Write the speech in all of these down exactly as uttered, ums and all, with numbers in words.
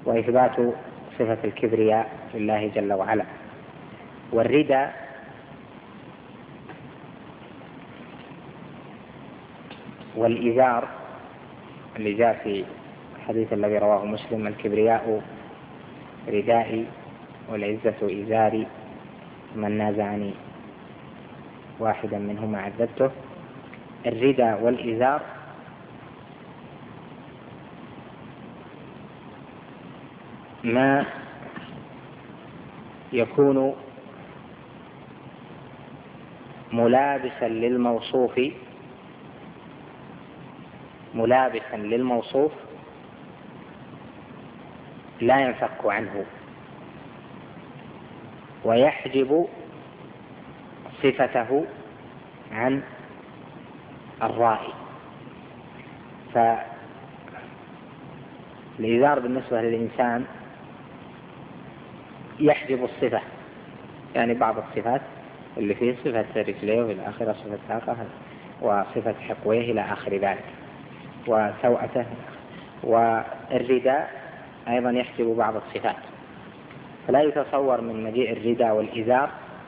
وإثبات صفة الكبرياء لله جل وعلا. والردى والإزار اللي جاء في الحديث الذي رواه مسلم: الكبرياء ردائي والعزة إزاري، من نازعني واحدا منهما عذبته. الردى والإزار ما يكون ملابسا للموصوف ملابسا للموصوف لا ينفك عنه، ويحجب صفته عن الرائي. فالإزار بالنسبة للإنسان يحجب الصفة، يعني بعض الصفات اللي فيه صفة رجليه وإلى آخر، صفة ساقه وصفة حقويه إلى آخر ذلك وسوءته. والرداء أيضا يحجب بعض الصفات، فلا يتصور من مجيء الرداء والإزار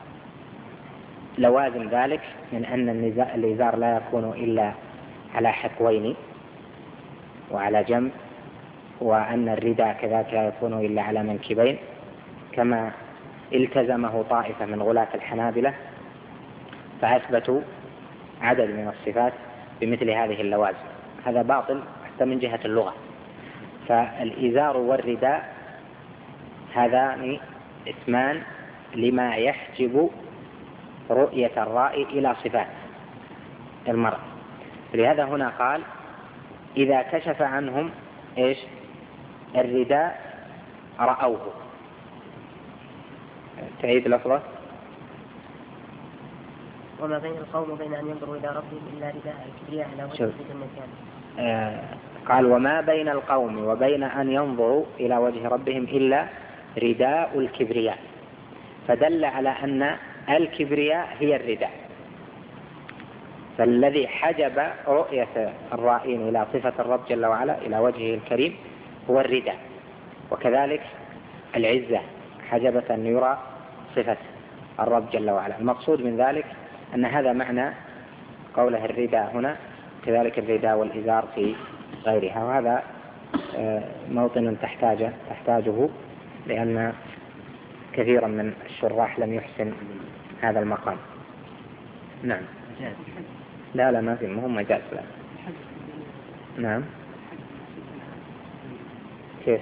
لوازم ذلك من أن الإزار لا يكون إلا على حقوين وعلى جنب، وأن الرداء كذلك لا يكون إلا على منكبين، كما التزمه طائفة من غلاة الحنابلة فأثبتوا عدد من الصفات بمثل هذه اللوازم. هذا باطل حتى من جهة اللغة. فالإزار والرداء هذان اسمان لما يحجب رؤية الرائي إلى صفات المرء. لهذا هنا قال: إذا كشف عنهم إيش؟ الرداء رأوه. تعيد لفظة: وما بين القوم وبين أن ينظروا إلى ربهم إلا رداء الكبرياء على وجه النسيان. آه قال: وما بين القوم وبين أن ينظروا إلى وجه ربهم إلا رداء الكبرياء، فدل على أن الكبرياء هي الرداء. فالذي حجب رؤية الرائين إلى صفة الرب جل وعلا إلى وجهه الكريم هو الرداء. وكذلك العزة حجبت أن يرى صفة الرب جل وعلا. المقصود من ذلك أن هذا معنى قوله الرداء هنا، كذلك الرداء والإزار في غيرها. وهذا موطن تحتاجه تحتاجه لأن كثيرا من الشراح لم يحسن هذا المقام. نعم. لا لا ما في، مهم مجاز. لا. نعم. كيف؟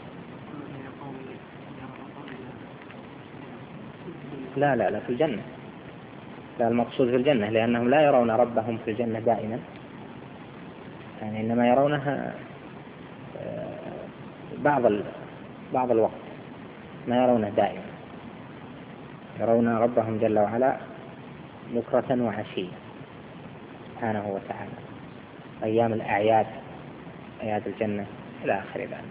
لا لا لا في الجنة. لا، المقصود في الجنة، لأنهم لا يرون ربهم في الجنة دائما، يعني إنما يرونها بعض بعض الوقت، ما يرونه دائما. يرون ربهم جل وعلا بكرة وعشية سبحانه وتعالى، أيام الأعياد، أعياد الجنة إلى آخر ذلك.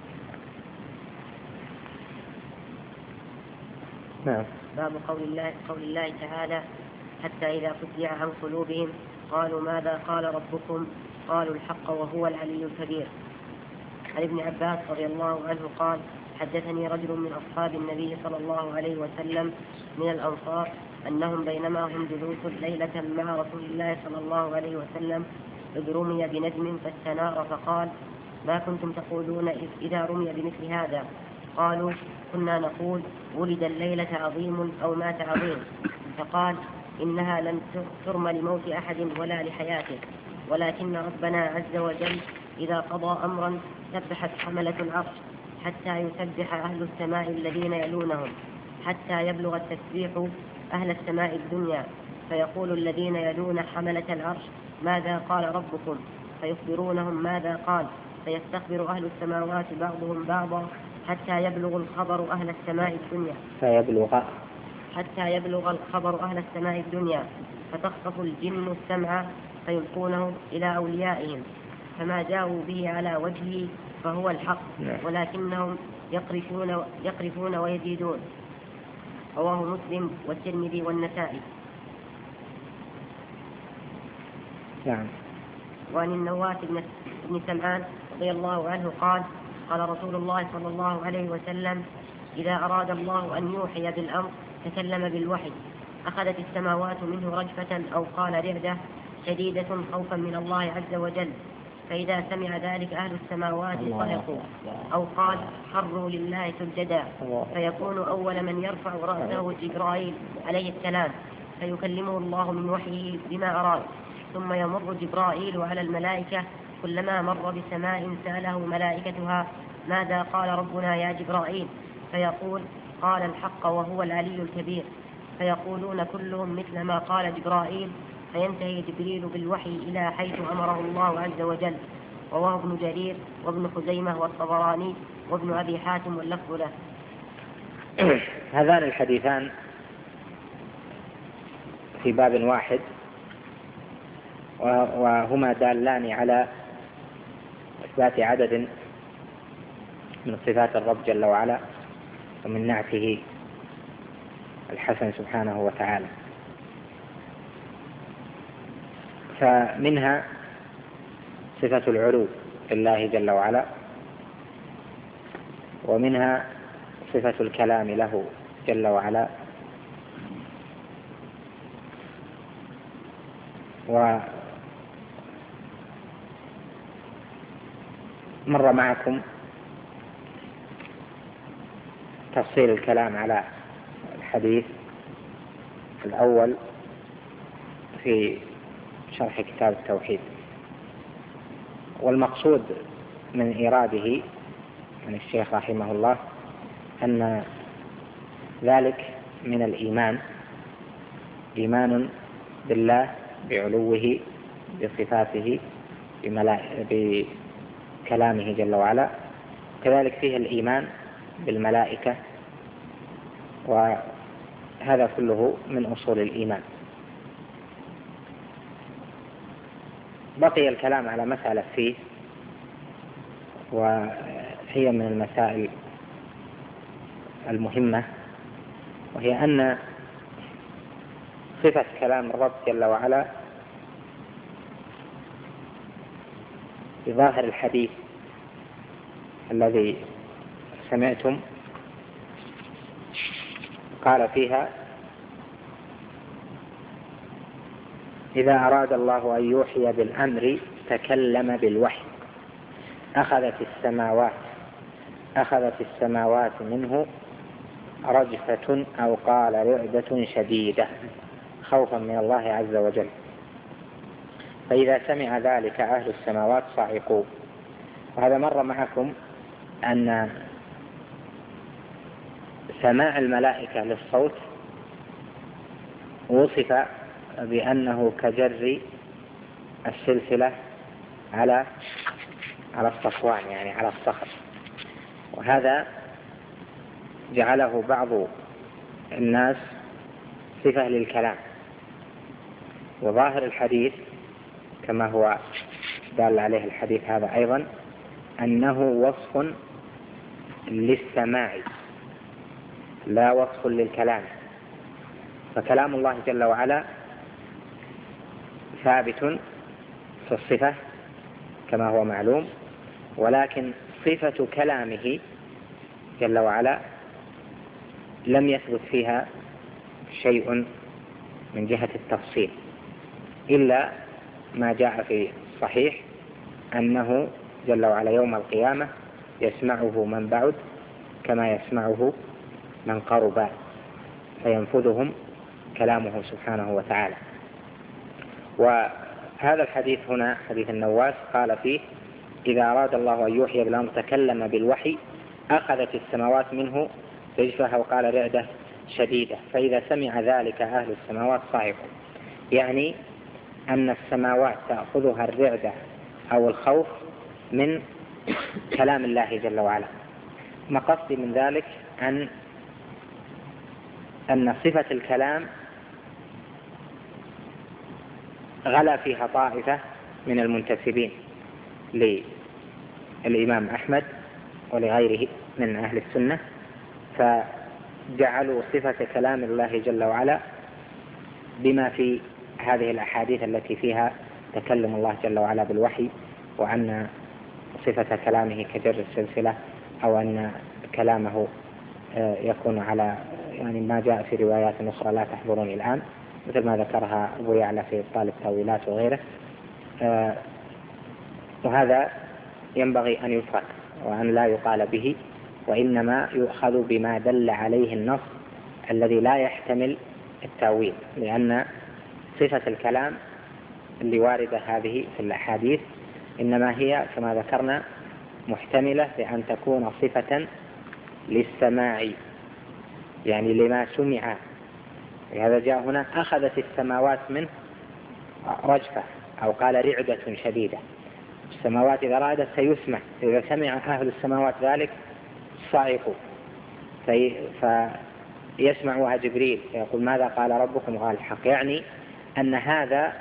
نعم. باب قول الله قول الله تعالى: حتى إذا فزع عن قلوبهم قالوا ماذا قال ربكم؟ قالوا الحق وهو العلي الكبير. عن ابن عباس رضي الله عنه قال: حدثني رجل من أصحاب النبي صلى الله عليه وسلم من الأنصار أنهم بينما هم جلوس ليلة مع رسول الله صلى الله عليه وسلم إذ رمي بنجم فاستنار، فقال: ما كنتم تقولون إذا رمي بمثل هذا؟ قالوا: كنا نقول ولد الليلة عظيم أو مات عظيم. فقال: إنها لن ترمى لموت أحد ولا لحياته، ولكن ربنا عز وجل إذا قضى أمرا سبحت حملة العرش حتى يسبح أهل السماء الذين يلونهم، حتى يبلغ التسبيح أهل السماء الدنيا، فيقول الذين يلون حملة العرش: ماذا قال ربكم؟ فيخبرونهم ماذا قال، فيستخبر أهل السماوات بعضهم بعضا حتى يبلغ الخبر أهل السماء الدنيا فيبلغ حتى يبلغ الخبر أهل السماء الدنيا فتخطف الجن السمع فيلقونه إلى أوليائهم، فما جاءوا به على وجهه فهو الحق، ولكنهم يقرفون, يقرفون ويزيدون. رواه مسلم والترمذي والنسائي. نعم. وعن النواس بن سمعان رضي الله عنه قال: قال رسول الله صلى الله عليه وسلم: إذا أراد الله أن يوحي بالأمر تكلم بالوحي، أخذت السماوات منه رجفة أو قال رعدة شديدة خوفا من الله عز وجل، فإذا سمع ذلك أهل السماوات صعقوا، أو قال خروا لله سجدا، فيكون أول من يرفع رأسه جبرائيل عليه السلام فيكلمه الله من وحيه بما أراد، ثم يمر جبرائيل على الملائكة كلما مر بسماء سأله ملائكتها: ماذا قال ربنا يا جبرائيل؟ فيقول: قال الحق وهو العلي الكبير، فيقولون كلهم مثل ما قال جبرائيل، فينتهي جبريل بالوحي إلى حيث أمره الله عز وجل. رواه ابن جرير وابن خزيمة والطبراني وابن أبي حاتم واللفظ له. هذان الحديثان في باب واحد، وهما دالان على إثبات عدد من صفات الرب جل وعلا ومن نعته الحسن سبحانه وتعالى. فمنها صفة العلو لله جل وعلا، ومنها صفة الكلام له جل وعلا، ومر معكم تفصيل الكلام على الحديث الأول في شرح كتاب التوحيد. والمقصود من إيراده من الشيخ رحمه الله أن ذلك من الإيمان، إيمان بالله بعلوه بصفاته بكلامه جل وعلا، كذلك فيه الإيمان بالملائكة، وهذا كله من أصول الإيمان. بقي الكلام على مسألة فيه، وهي من المسائل المهمة، وهي أن صفة كلام الرب جل وعلا بظاهر الحديث الذي سمعتم قال فيها: إذا أراد الله أن يوحي بالأمر تكلم بالوحي، أخذت السماوات أخذت السماوات منه رجفة أو قال رعدة شديدة خوفا من الله عز وجل، فإذا سمع ذلك أهل السماوات صعقوا. وهذا مر معكم أن سماع الملائكة للصوت وصف بأنه كجر السلسلة على على الصفوان، يعني على الصخر، وهذا جعله بعض الناس صفة للكلام. وظاهر الحديث كما هو دال عليه الحديث هذا أيضا أنه وصف للسماع لا وصف للكلام، فكلام الله جل وعلا ثابت في الصفة كما هو معلوم، ولكن صفة كلامه جل وعلا لم يثبت فيها شيء من جهة التفصيل، إلا ما جاء في الصحيح أنه جل وعلا يوم القيامة يسمعه من بعد كما يسمعه من قرب، فينفذهم كلامه سبحانه وتعالى. وهذا الحديث هنا حديث النواس قال فيه: إذا أراد الله أن يوحي بالأمر تكلم بالوحي، أخذت السماوات منه رجفة وقال رعدة شديدة، فإذا سمع ذلك أهل السماوات صعقوا. يعني أن السماوات تأخذها الرعدة أو الخوف من كلام الله جل وعلا. ما قصدي من ذلك أن أن صفة الكلام غلا فيها طائفة من المنتسبين للإمام أحمد ولغيره من أهل السنة، فجعلوا صفة كلام الله جل وعلا بما في هذه الأحاديث التي فيها تكلم الله جل وعلا بالوحي، وأن صفة كلامه كجر السلسلة، أو أن كلامه يكون على يعني ما جاء في روايات أخرى لا تحضرني الآن، مثل ما ذكرها أبو يعلى في إبطال التأويلات وغيره. وهذا ينبغي أن يترك وأن لا يقال به، وإنما يؤخذ بما دل عليه النص الذي لا يحتمل التأويل، لأن صفة الكلام اللي واردة هذه في الأحاديث إنما هي كما ذكرنا محتملة لأن تكون صفة للسماع، يعني لما سمع. لهذا جاء هنا أخذت السماوات منه رجفة، أو قال رعدة شديدة. السماوات إذا رأدت سيسمع، إذا سمع أهل السماوات ذلك صعقوا، في فيسمعها جبريل فيقول ماذا قال ربكم؟ قال الحق، يعني أن هذا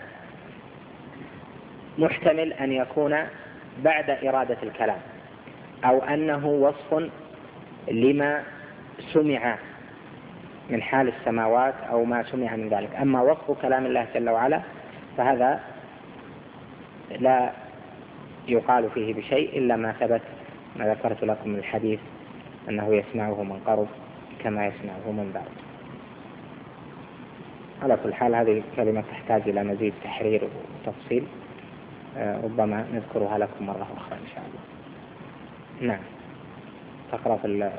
محتمل أن يكون بعد إرادة الكلام، أو أنه وصف لما سمع من حال السماوات أو ما سمع من ذلك. أما وصف كلام الله جل وعلا فهذا لا يقال فيه بشيء إلا ما ثبت، ما ذكرت لكم من الحديث أنه يسمعه من قرب كما يسمعه من بعد. على كل حال هذه الكلمة تحتاج إلى مزيد تحرير وتفصيل، ربما نذكرها لكم مرة أخرى إن شاء الله. نعم، تقرأ في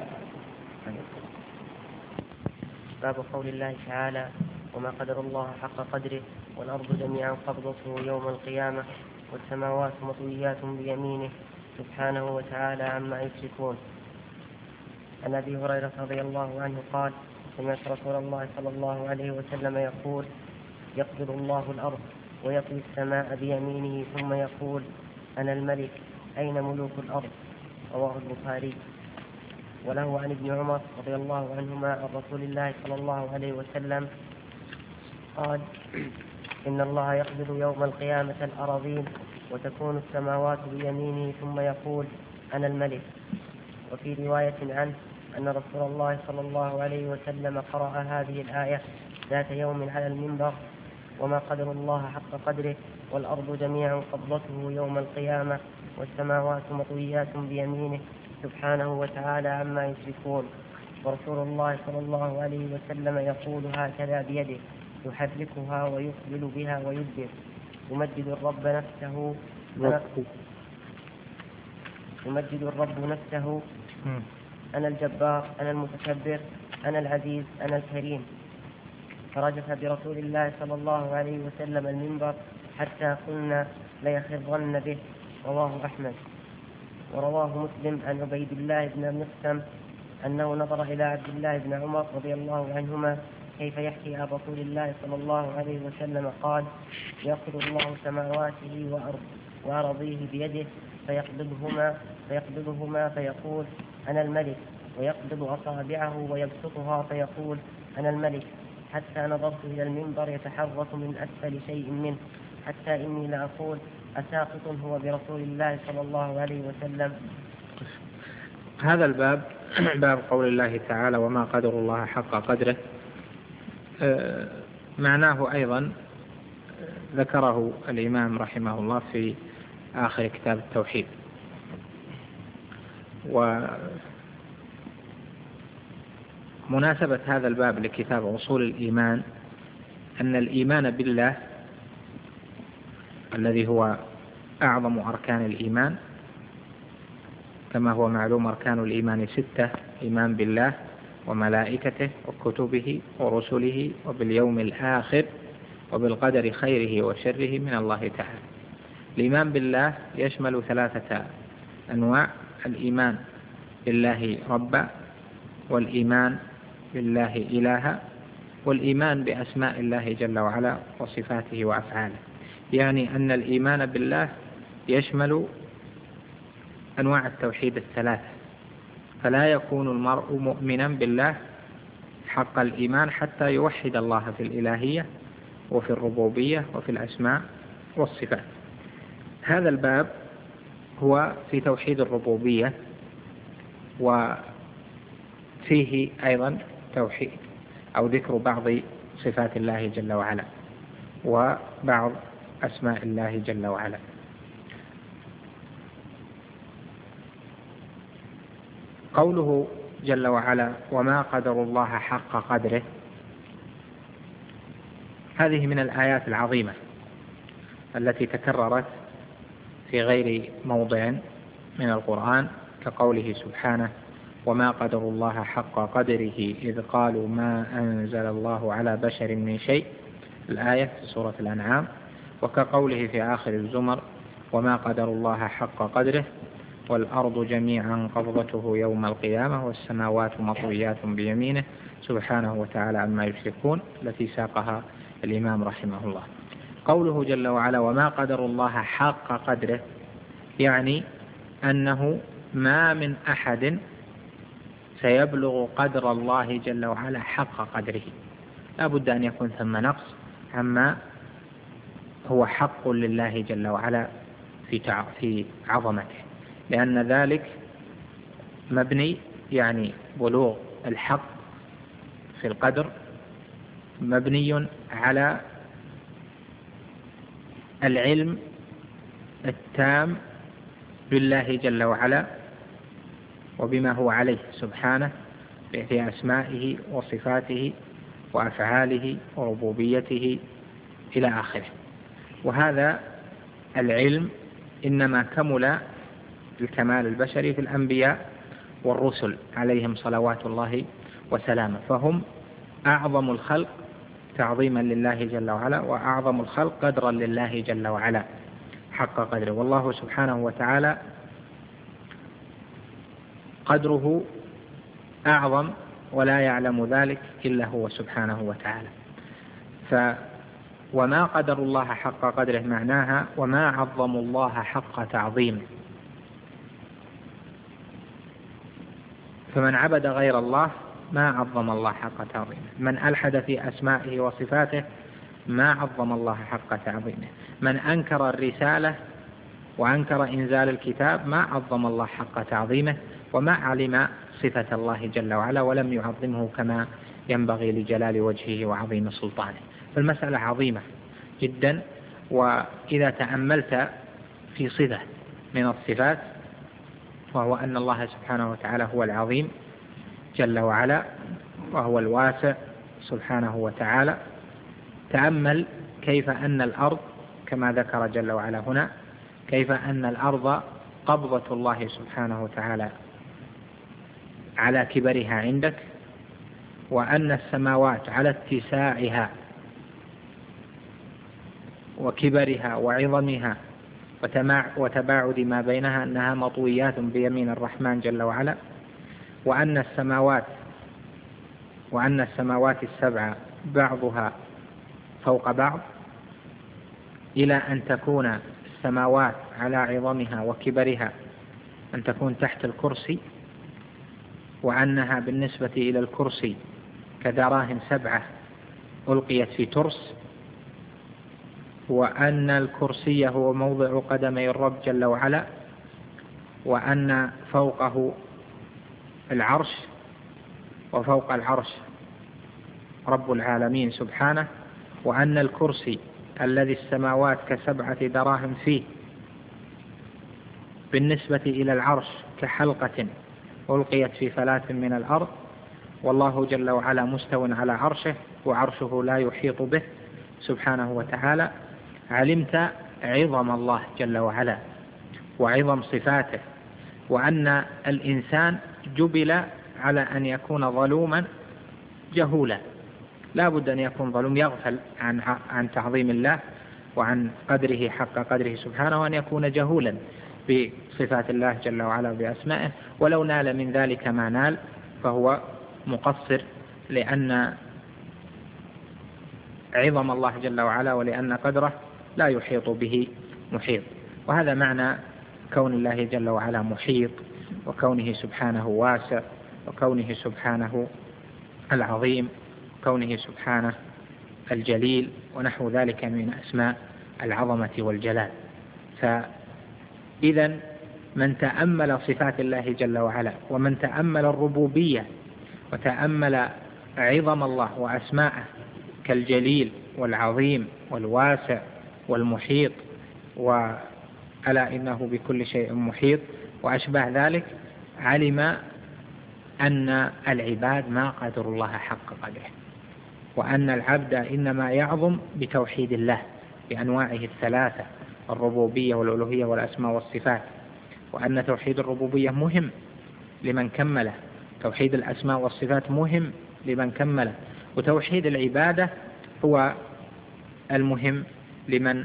باب قول الله تعالى: وما قدر الله حق قدره والأرض جميعا قبضته يوم القيامة والسماوات مطويات بيمينه سبحانه وتعالى عما يشركون. عن أبي هريرة رضي الله عنه قال: سمعت رسول الله صلى الله عليه وسلم يقول: يقبض الله الأرض ويطوي السماء بيمينه ثم يقول: أنا الملك أين ملوك الأرض؟ رواه البخاري. وله عن ابن عمر رضي الله عنهما عن رسول الله صلى الله عليه وسلم قال: إن الله يقبض يوم القيامة الأراضين وتكون السماوات بيمينه ثم يقول: أنا الملك. وفي رواية عنه أن رسول الله صلى الله عليه وسلم قرأ هذه الآية ذات يوم على المنبر: وما قدر الله حق قدره والأرض جميعا قبضته يوم القيامة والسماوات مطويات بيمينه سبحانه وتعالى عما يشركون. ورسول الله صلى الله عليه وسلم يقول هكذا بيده يحركها ويقبل بها ويدبر، يمجد الرب نفسه يمجد الرب نفسه أنا الجبار أنا المتكبر أنا العزيز أنا الكريم. فرجف برسول الله صلى الله عليه وسلم المنبر حتى قلنا ليخرن به. رواه أحمد. ورواه مسلم عن عبيد الله بن مقسم أنه نظر إلى عبد الله بن عمر رضي الله عنهما كيف يحكي عن رسول الله صلى الله عليه وسلم قال: يقبض الله سماواته وأرض وأراضيه بيده فيقبضهما فيقبضهما فيقول: أنا الملك، ويقبض أصابعه ويبسطها فيقول: أنا الملك، حتى نظرت إلى المنبر يتحرك من أسفل شيء منه، حتى إني لأقول: أساقط هو برسول الله صلى الله عليه وسلم. هذا الباب باب قول الله تعالى: وما قدر الله حق قدره، معناه أيضا ذكره الإمام رحمه الله في آخر كتاب التوحيد. ومناسبة هذا الباب لكتاب أصول الإيمان أن الإيمان بالله الذي هو أعظم أركان الإيمان، كما هو معلوم أركان الإيمان ستة: إيمان بالله وملائكته وكتبه ورسله وباليوم الآخر وبالقدر خيره وشره من الله تعالى. الإيمان بالله يشمل ثلاثة أنواع: الإيمان بالله ربا، والإيمان بالله إلها، والإيمان بأسماء الله جل وعلا وصفاته وأفعاله. يعني أن الإيمان بالله يشمل أنواع التوحيد الثلاثة، فلا يكون المرء مؤمنا بالله حق الإيمان حتى يوحد الله في الإلهية وفي الربوبية وفي الأسماء والصفات. هذا الباب هو في توحيد الربوبية، وفيه أيضا توحيد أو ذكر بعض صفات الله جل وعلا وبعض أسماء الله جل وعلا. قوله جل وعلا وما قدر الله حق قدره، هذه من الآيات العظيمة التي تكررت في غير موضع من القرآن، كقوله سبحانه وما قدر الله حق قدره إذ قالوا ما أنزل الله على بشر من شيء، الآية في سورة الأنعام، وكقوله في آخر الزمر وما قدر الله حق قدره والأرض جميعا قبضته يوم القيامة والسماوات مطويات بيمينه سبحانه وتعالى عما يشركون، التي ساقها الإمام رحمه الله. قوله جل وعلا وما قدر الله حق قدره، يعني أنه ما من أحد سيبلغ قدر الله جل وعلا حق قدره، لا بد أن يكون ثم نقص عما هو حق لله جل وعلا في عظمته، لأن ذلك مبني، يعني بلوغ الحق في القدر مبني على العلم التام بالله جل وعلا وبما هو عليه سبحانه في أسمائه وصفاته وأفعاله وربوبيته إلى آخره. وهذا العلم إنما كمل الكمال البشري في الأنبياء والرسل عليهم صلوات الله وسلامه، فهم أعظم الخلق تعظيما لله جل وعلا وأعظم الخلق قدرا لله جل وعلا حق قدره. والله سبحانه وتعالى قدره أعظم ولا يعلم ذلك إلا هو سبحانه وتعالى. ف وما قدر الله حق قدره معناها وما عظموا الله حق تعظيمه، فمن عبد غير الله ما عظم الله حق تعظيمه، من ألحد في أسمائه وصفاته ما عظم الله حق تعظيمه، من أنكر الرسالة وأنكر إنزال الكتاب ما عظم الله حق تعظيمه وما علم صفة الله جل وعلا ولم يعظمه كما ينبغي لجلال وجهه وعظيم سلطانه. فالمسألة عظيمة جدا. وإذا تأملت في صفة من الصفات وهو أن الله سبحانه وتعالى هو العظيم جل وعلا وهو الواسع سبحانه وتعالى، تأمل كيف أن الأرض كما ذكر جل وعلا هنا، كيف أن الأرض قبضة الله سبحانه وتعالى على كبرها عندك، وأن السماوات على اتساعها وكبرها وعظمها وتباعد ما بينها أنها مطويات بيمين الرحمن جل وعلا، وأن السماوات وأن السماوات السبع بعضها فوق بعض، إلى أن تكون السماوات على عظمها وكبرها أن تكون تحت الكرسي، وأنها بالنسبة إلى الكرسي كدراهم سبعة ألقيت في ترس، وأن الكرسي هو موضع قدمي الرب جل وعلا، وأن فوقه العرش وفوق العرش رب العالمين سبحانه، وأن الكرسي الذي السماوات كسبعة دراهم فيه بالنسبة إلى العرش كحلقة ألقيت في فلاة من الأرض، والله جل وعلا مستو على عرشه وعرشه لا يحيط به سبحانه وتعالى. علمت عظم الله جل وعلا وعظم صفاته، وأن الإنسان جبل على أن يكون ظلوما جهولا، لا بد أن يكون ظلوم يغفل عن عن تعظيم الله وعن قدره حق قدره سبحانه، وأن يكون جهولا بصفات الله جل وعلا بأسمائه، ولو نال من ذلك ما نال فهو مقصر، لأن عظم الله جل وعلا ولأن قدره لا يحيط به محيط. وهذا معنى كون الله جل وعلا محيط، وكونه سبحانه واسع، وكونه سبحانه العظيم، كونه سبحانه الجليل، ونحو ذلك من أسماء العظمة والجلال. فإذا من تأمل صفات الله جل وعلا، ومن تأمل الربوبية وتأمل عظم الله وأسماءه كالجليل والعظيم والواسع والمحيط، وألا إنه بكل شيء محيط وأشبه ذلك، علم أن العباد ما قدروا الله حق قدره، وأن العبد إنما يعظم بتوحيد الله بأنواعه الثلاثة، الربوبية والألوهية والأسماء والصفات، وأن توحيد الربوبية مهم لمن كمله، توحيد الأسماء والصفات مهم لمن كمله، وتوحيد العبادة هو المهم لمن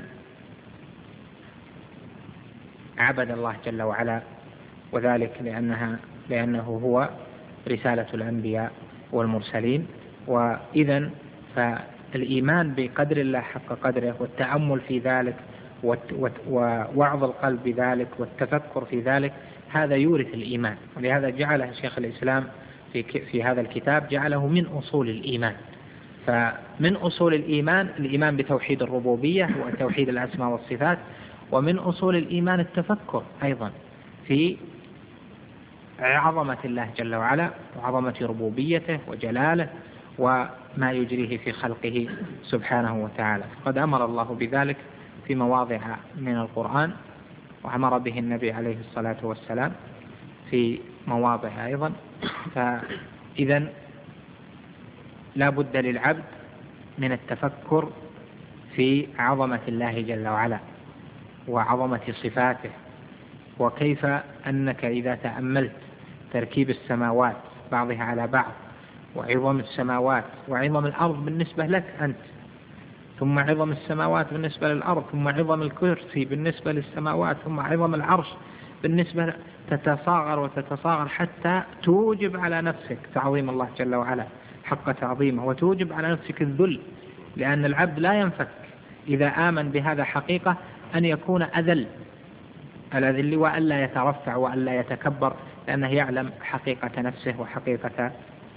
عبد الله جل وعلا، وذلك لأنها لأنه هو رسالة الأنبياء والمرسلين. وإذن فالإيمان بقدر الله حق قدره والتأمل في ذلك ووعظ القلب بذلك والتفكر في ذلك هذا يورث الإيمان، ولهذا جعله شيخ الإسلام في في هذا الكتاب جعله من أصول الإيمان. فمن أصول الإيمان الإيمان بتوحيد الربوبية وتوحيد الأسماء والصفات، ومن أصول الإيمان التفكر أيضا في عظمة الله جل وعلا وعظمة ربوبيته وجلاله وما يجريه في خلقه سبحانه وتعالى. فقد أمر الله بذلك في مواضع من القرآن، وأمر به النبي عليه الصلاة والسلام في مواضع أيضا. فإذا لا بد للعبد من التفكر في عظمة الله جل وعلا وعظمة صفاته، وكيف أنك إذا تأملت تركيب السماوات بعضها على بعض وعظم السماوات وعظم الأرض بالنسبة لك أنت، ثم عظم السماوات بالنسبة للأرض، ثم عظم الكرسي بالنسبة للسماوات، ثم عظم العرش بالنسبة، تتصاغر وتتصاغر حتى توجب على نفسك تعظيم الله جل وعلا حق تعظيمه، وتوجب على نفسك الذل، لأن العبد لا ينفك إذا آمن بهذا حقيقة أن يكون أذل الأذل وألا يترفع وألا يتكبر، لأنه يعلم حقيقة نفسه وحقيقة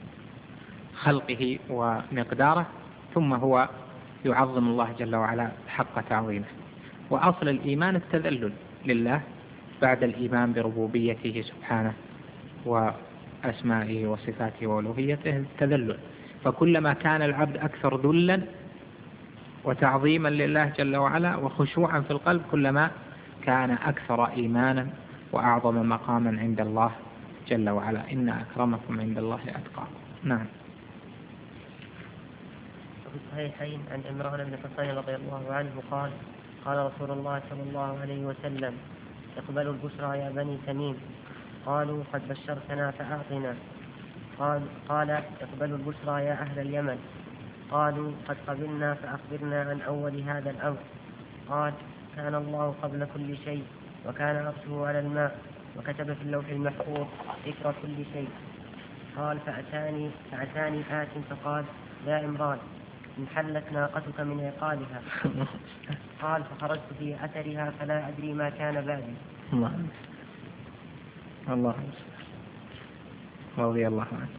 خلقه ومقداره، ثم هو يعظم الله جل وعلا حق تعظيمه. وأصل الإيمان التذلل لله بعد الإيمان بربوبيته سبحانه وأسمائه وصفاته وألوهيته التذلل. فكلما كان العبد أكثر ذلا وتعظيما لله جل وعلا وخشوعا في القلب كلما كان أكثر إيمانا وأعظم مقاما عند الله جل وعلا. إن أكرمكم عند الله أتقاكم. نعم. وفي الصحيحين عن عمران بن حسين رضي الله عنه قال قال رسول الله صلى الله عليه وسلم اقبلوا البشرى يا بني تميم. قالوا قد بشرتنا فأعطنا. قال, قال اقبلوا البشرى يا أهل اليمن. قالوا قد قبلنا فأخبرنا عن أول هذا الأمر. قال كان الله قبل كل شيء، وكان عرشه على الماء، وكتب في اللوح المحفوظ ذكر كل شيء. قال فأتاني, فأتاني آت فقال يا عمران انحلت ناقتك من عقالها. قال فخرجت في أثرها فلا أدري ما كان بعدي. الله الله رضي الله عنه.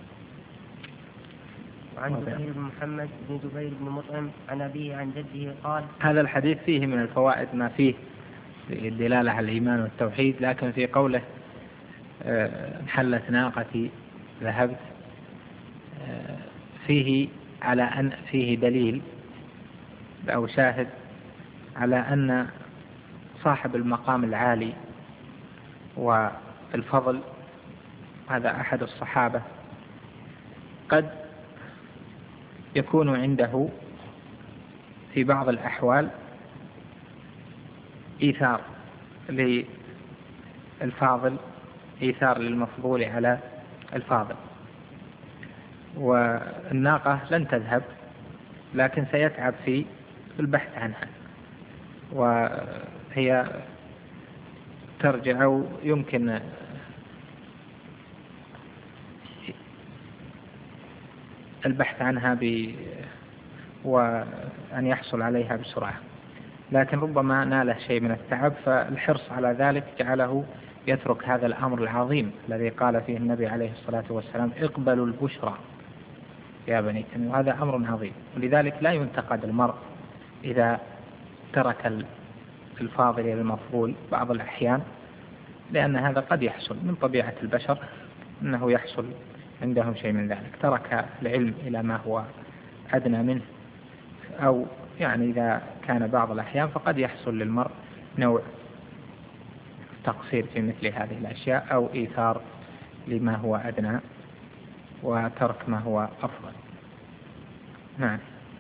وعن جبير بن محمد بن جبير بن مطعم عن أبيه عن جده قال هذا الحديث فيه من الفوائد ما فيه الدلالة على الإيمان والتوحيد، لكن في قوله انحلت ناقتي ذهبت فيه على أن فيه دليل أو شاهد على أن صاحب المقام العالي والفضل هذا أحد الصحابة قد يكون عنده في بعض الأحوال إيثار للفاضل، إيثار للمفضول على الفاضل، والناقة لن تذهب لكن سيتعب في البحث عنها، وهي ترجع يمكن البحث عنها ب وأن يحصل عليها بسرعة، لكن ربما ناله شيء من التعب، فالحرص على ذلك جعله يترك هذا الأمر العظيم الذي قال فيه النبي عليه الصلاة والسلام اقبلوا البشرى يا بني تميم، وهذا أمر عظيم. ولذلك لا ينتقد المرء إذا ترك الفاضل المفضول بعض الأحيان، لأن هذا قد يحصل من طبيعة البشر أنه يحصل عندهم شيء من ذلك، ترك العلم إلى ما هو أدنى منه، أو يعني إذا كان بعض الأحيان فقد يحصل للمرء نوع تقصير في مثل هذه الأشياء أو إيثار لما هو أدنى وترك ما هو أفضل. نعم.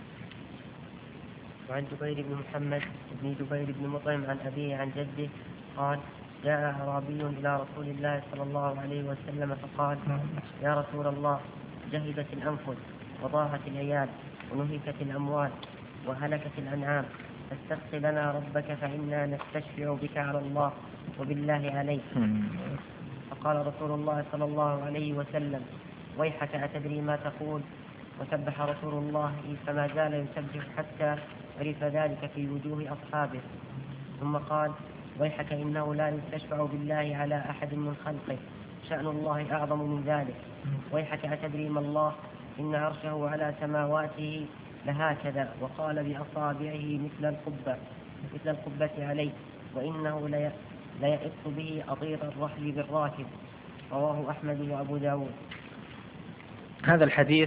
وعن جبير بن محمد بن جبير بن مطعم عن أبيه عن جده قال جاء أعرابي إلى رسول الله صلى الله عليه وسلم فقال يا رسول الله جهدت الأنفس وضاعت العيال ونهكت الأموال وهلكت الأنعام فاستغفر لنا ربك فإنا نستشفع بك على الله وبالله عليك. فقال رسول الله صلى الله عليه وسلم ويحك أتدري ما تقول؟ وسبح رسول الله فما زال يسبح حتى عرف ذلك في وجوه أصحابه. ثم قال ويحك إنه لا يستشفع بالله على أحد من خلقه شأن الله أعظم من ذلك. ويحك أتدري ما الله؟ إن عرشه على سماواته لهكذا وقال بأصابعه مثل القبة مثل القبة عليه وإنه ليئط به أطير الرحل بالراكب. رواه أحمد وأبو داود. هذا الحديث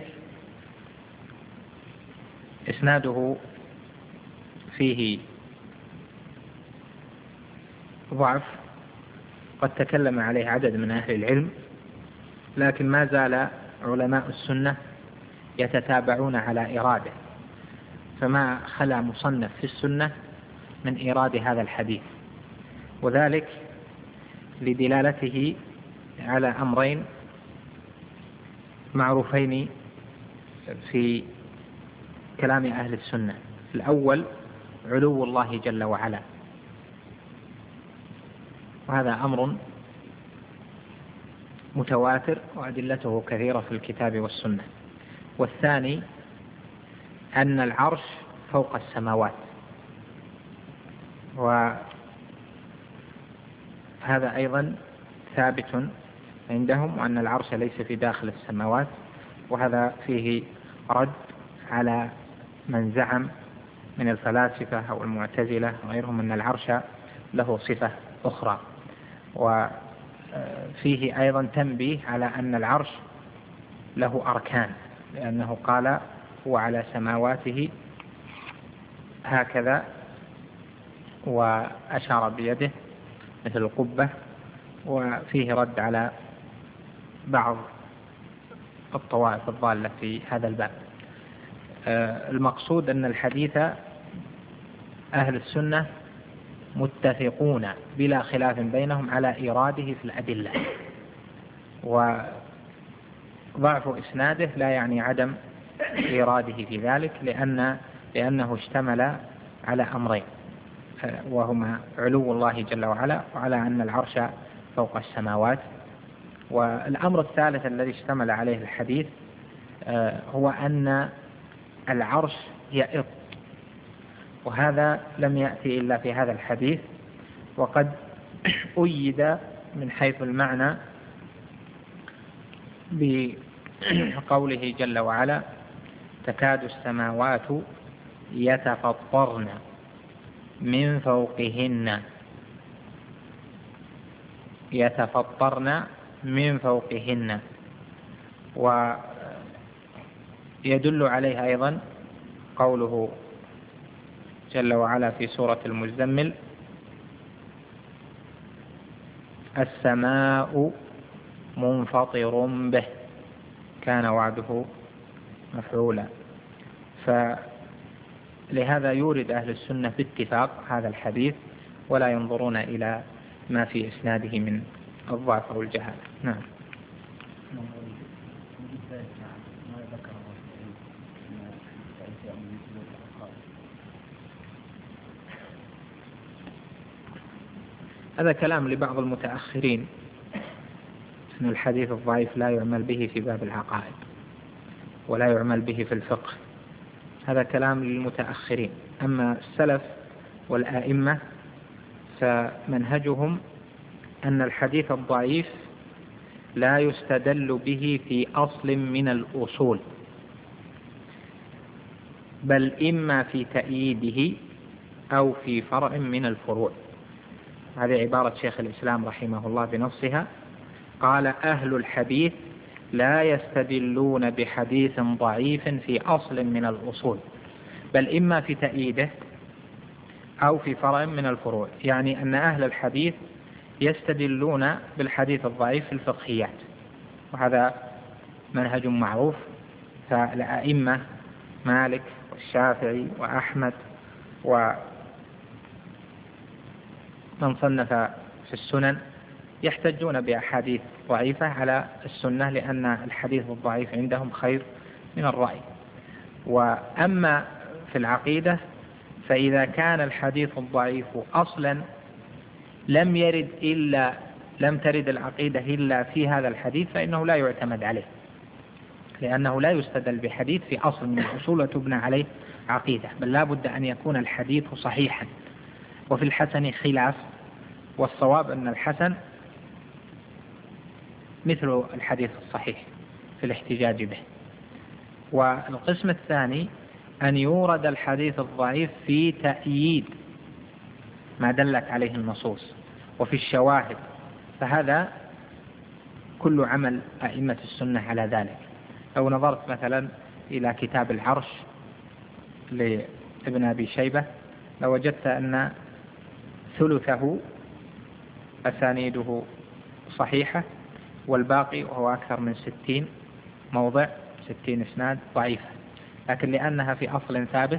إسناده فيه ضعف قد تكلم عليه عدد من أهل العلم، لكن ما زال علماء السنة يتتابعون على إيراده، فما خلا مصنف في السنة من إيراد هذا الحديث، وذلك لدلالته على أمرين معروفين في كلام أهل السنة. الأول علو الله جل وعلا، وهذا أمر متواتر وأدلته كثيرة في الكتاب والسنة. والثاني أن العرش فوق السماوات، وهذا أيضا ثابت عندهم، وأن العرش ليس في داخل السماوات، وهذا فيه رد على من زعم من الفلاسفة أو المعتزلة وغيرهم أن العرش له صفة أخرى. وفيه أيضا تنبيه على أن العرش له أركان، لأنه قال هو على سماواته هكذا وأشار بيده مثل القبة، وفيه رد على بعض الطوائف الضالة في هذا الباب. المقصود أن الحديث أهل السنة متفقون بلا خلاف بينهم على إيراده في الأدلة، وضعف إسناده لا يعني عدم إيراده في ذلك، لأن لأنه اشتمل على أمرين، وهما علو الله جل وعلا وعلى أن العرش فوق السماوات. والأمر الثالث الذي اشتمل عليه الحديث هو أن العرش يئط، وهذا لم يأتي إلا في هذا الحديث، وقد أيد من حيث المعنى بقوله جل وعلا تكاد السماوات يتفطرن من فوقهن يتفطرن من فوقهن. ويدل عليه أيضا قوله جل وعلا في سورة المزمل السماء منفطر به كان وعده مفعولا. فلهذا يورد أهل السنة باتفاق هذا الحديث، ولا ينظرون إلى ما في إسناده من الضعف أو الجهالة. نعم. هذا كلام لبعض المتأخرين أن الحديث الضعيف لا يعمل به في باب العقائد ولا يعمل به في الفقه، هذا كلام للمتأخرين. أما السلف والآئمة فمنهجهم أن الحديث الضعيف لا يستدل به في أصل من الأصول، بل إما في تأييده أو في فرع من الفروع. هذه عبارة شيخ الإسلام رحمه الله بنصها، قال أهل الحديث لا يستدلون بحديث ضعيف في أصل من الأصول، بل إما في تأييده أو في فرع من الفروع. يعني أن أهل الحديث يستدلون بالحديث الضعيف في الفقهيات، وهذا منهج معروف. فالأئمة مالك والشافعي وأحمد ومن صنف في السنن يحتجون بأحاديث ضعيفة على السنة، لأن الحديث الضعيف عندهم خير من الرأي. وأما في العقيدة فإذا كان الحديث الضعيف أصلا لم يرد إلا لم ترد العقيدة إلا في هذا الحديث فإنه لا يعتمد عليه، لأنه لا يستدل بحديث في أصل من الأصول وتبنى عليه عقيدة، بل لا بد أن يكون الحديث صحيحا. وفي الحسن خلاف، والصواب أن الحسن مثل الحديث الصحيح في الاحتجاج به. والقسم الثاني أن يورد الحديث الضعيف في تأييد ما دلت عليه النصوص وفي الشواهد، فهذا كل عمل أئمة السنة على ذلك. لو نظرت مثلا إلى كتاب العرش لابن أبي شيبة لوجدت أن ثلثه أسانيده صحيحة، والباقي وهو أكثر من ستين موضع ستين إسناد ضعيفة، لكن لأنها في أصل ثابت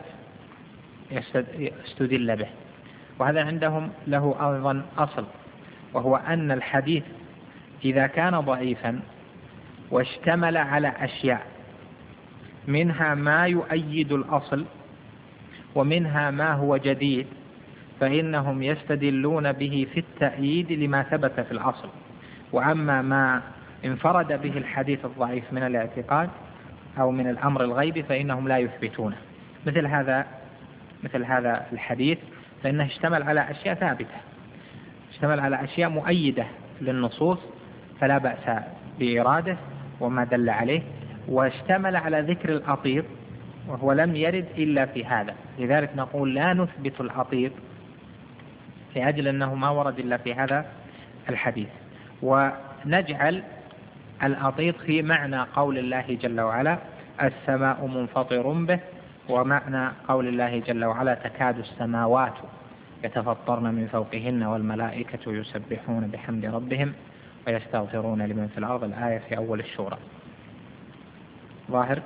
استدل به. وهذا عندهم له أيضا أصل، وهو أن الحديث إذا كان ضعيفا واشتمل على أشياء منها ما يؤيد الأصل ومنها ما هو جديد فإنهم يستدلون به في التأييد لما ثبت في الأصل. وأما ما انفرد به الحديث الضعيف من الاعتقاد أو من الأمر الغيبي فإنهم لا يثبتونه. مثل هذا مثل هذا الحديث فإنه اشتمل على أشياء ثابتة، اشتمل على أشياء مؤيدة للنصوص فلا بأس بإراده وما دل عليه، واشتمل على ذكر الأطيب وهو لم يرد إلا في هذا. لذلك نقول لا نثبت الأطيب لأجل أنه ما ورد إلا في هذا الحديث، ونجعل الأطيب في معنى قول الله جل وعلا السماء منفطر به، ومعنى قول الله جل وعلا تكاد السماوات يتفطرن من فوقهن والملائكة يسبحون بحمد ربهم ويستغفرون لمن في الأرض، الآية في أول الشورى. ظاهر.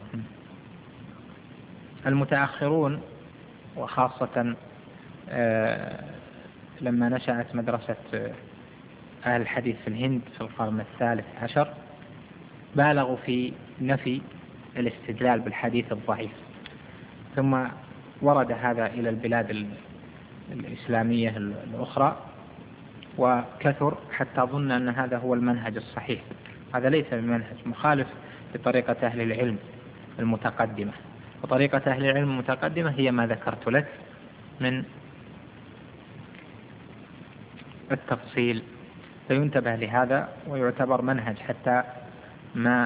المتأخرون وخاصة لما نشأت مدرسة أهل الحديث في الهند في القرن الثالث عشر بالغوا في نفي الاستدلال بالحديث الضعيف، ثم ورد هذا إلى البلاد الإسلامية الأخرى وكثر حتى ظن أن هذا هو المنهج الصحيح. هذا ليس بمنهج، مخالف لطريقة أهل العلم المتقدمة. وطريقة أهل العلم المتقدمة هي ما ذكرت لك من التفصيل، فينتبه لهذا ويعتبر منهج حتى ما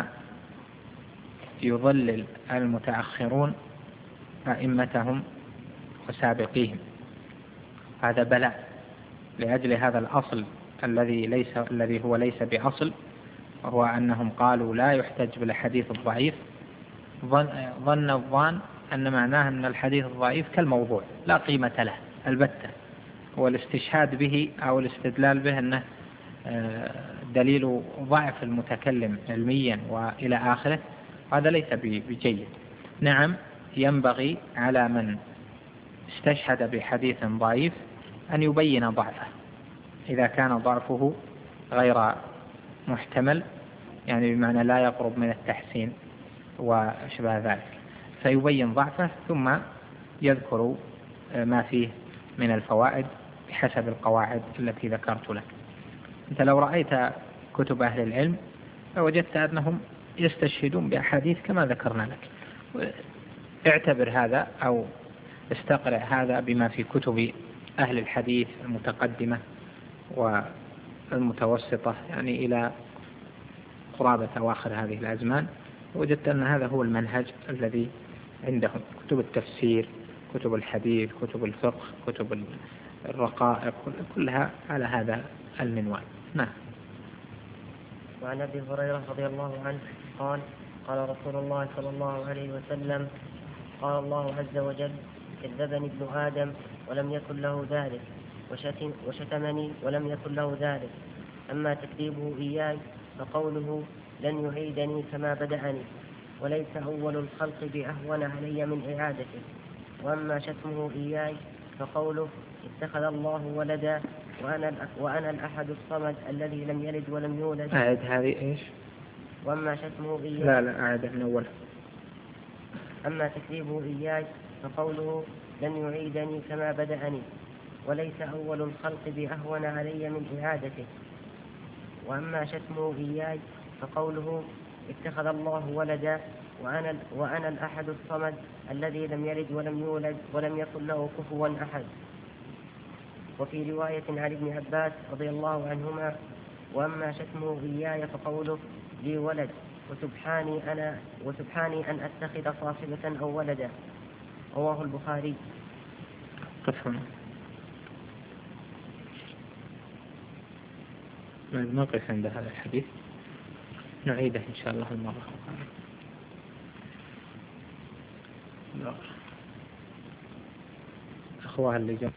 يضلل المتأخرون أئمتهم وسابقيهم. هذا بلاء لأجل هذا الأصل الذي ليس الذي هو ليس بأصل، وهو أنهم قالوا لا يحتج بالحديث الضعيف. ظن الظان أن معناه أن الحديث الضعيف كالموضوع لا قيمة له البتة، والاستشهاد به أو الاستدلال به أنه دليل ضعف المتكلم علميا وإلى آخره. هذا ليس بجيد. نعم، ينبغي على من استشهد بحديث ضعيف أن يبين ضعفه إذا كان ضعفه غير محتمل، يعني بمعنى لا يقرب من التحسين وشبه ذلك، فيبين ضعفه ثم يذكر ما فيه من الفوائد بحسب القواعد التي ذكرت لك. أنت لو رأيت كتب أهل العلم فوجدت أنهم يستشهدون بأحاديث كما ذكرنا لك. اعتبر هذا أو استقرأ هذا بما في كتب أهل الحديث المتقدمة والمتوسطة، يعني إلى قرابة أواخر هذه الأزمان، وجدت أن هذا هو المنهج الذي عندهم. كتب التفسير، كتب الحديث، كتب الفقه، كتب الرقائق، كلها على هذا المنوال. نعم. وعن أبي هريرة رضي الله عنه قال قال رسول الله صلى الله عليه وسلم قال الله عز وجل كذبني ابن آدم ولم يكن له ذلك، وشتم وشتمني ولم يكن له ذلك. أما تكذيبه إياي فقوله لن يعيدني كما بدأني وليس أول الخلق بأهون علي من إعادته. وأما شتمه إياي فقوله اتخذ الله ولدا وأنا, وأنا الأحد الصمد الذي لم يلد ولم يولد. أعد هذه إيش؟ وأما شتمه إياي لا لا أعد من أول. أما تكذيبه إياي فقوله لن يعيدني كما بدأني وليس أول الخلق بأهون علي من إعادته. وأما شتمه إياي فقوله اتخذ الله ولدا وأنا, وأنا الأحد الصمد الذي لم يلد ولم يولد ولم يكن له كفوا أحد. وفي رواية عن ابن عباس رضي الله عنهما وأما شتمه إياي فقوله لي ولد وسبحاني, أنا وسبحاني أن أتخذ صاحبة أو ولدا. رواه البخاري. قف هنا. نقف عند هذا الحديث، نعيده إن شاء الله المرة القادمة. أخوها اللي جنب.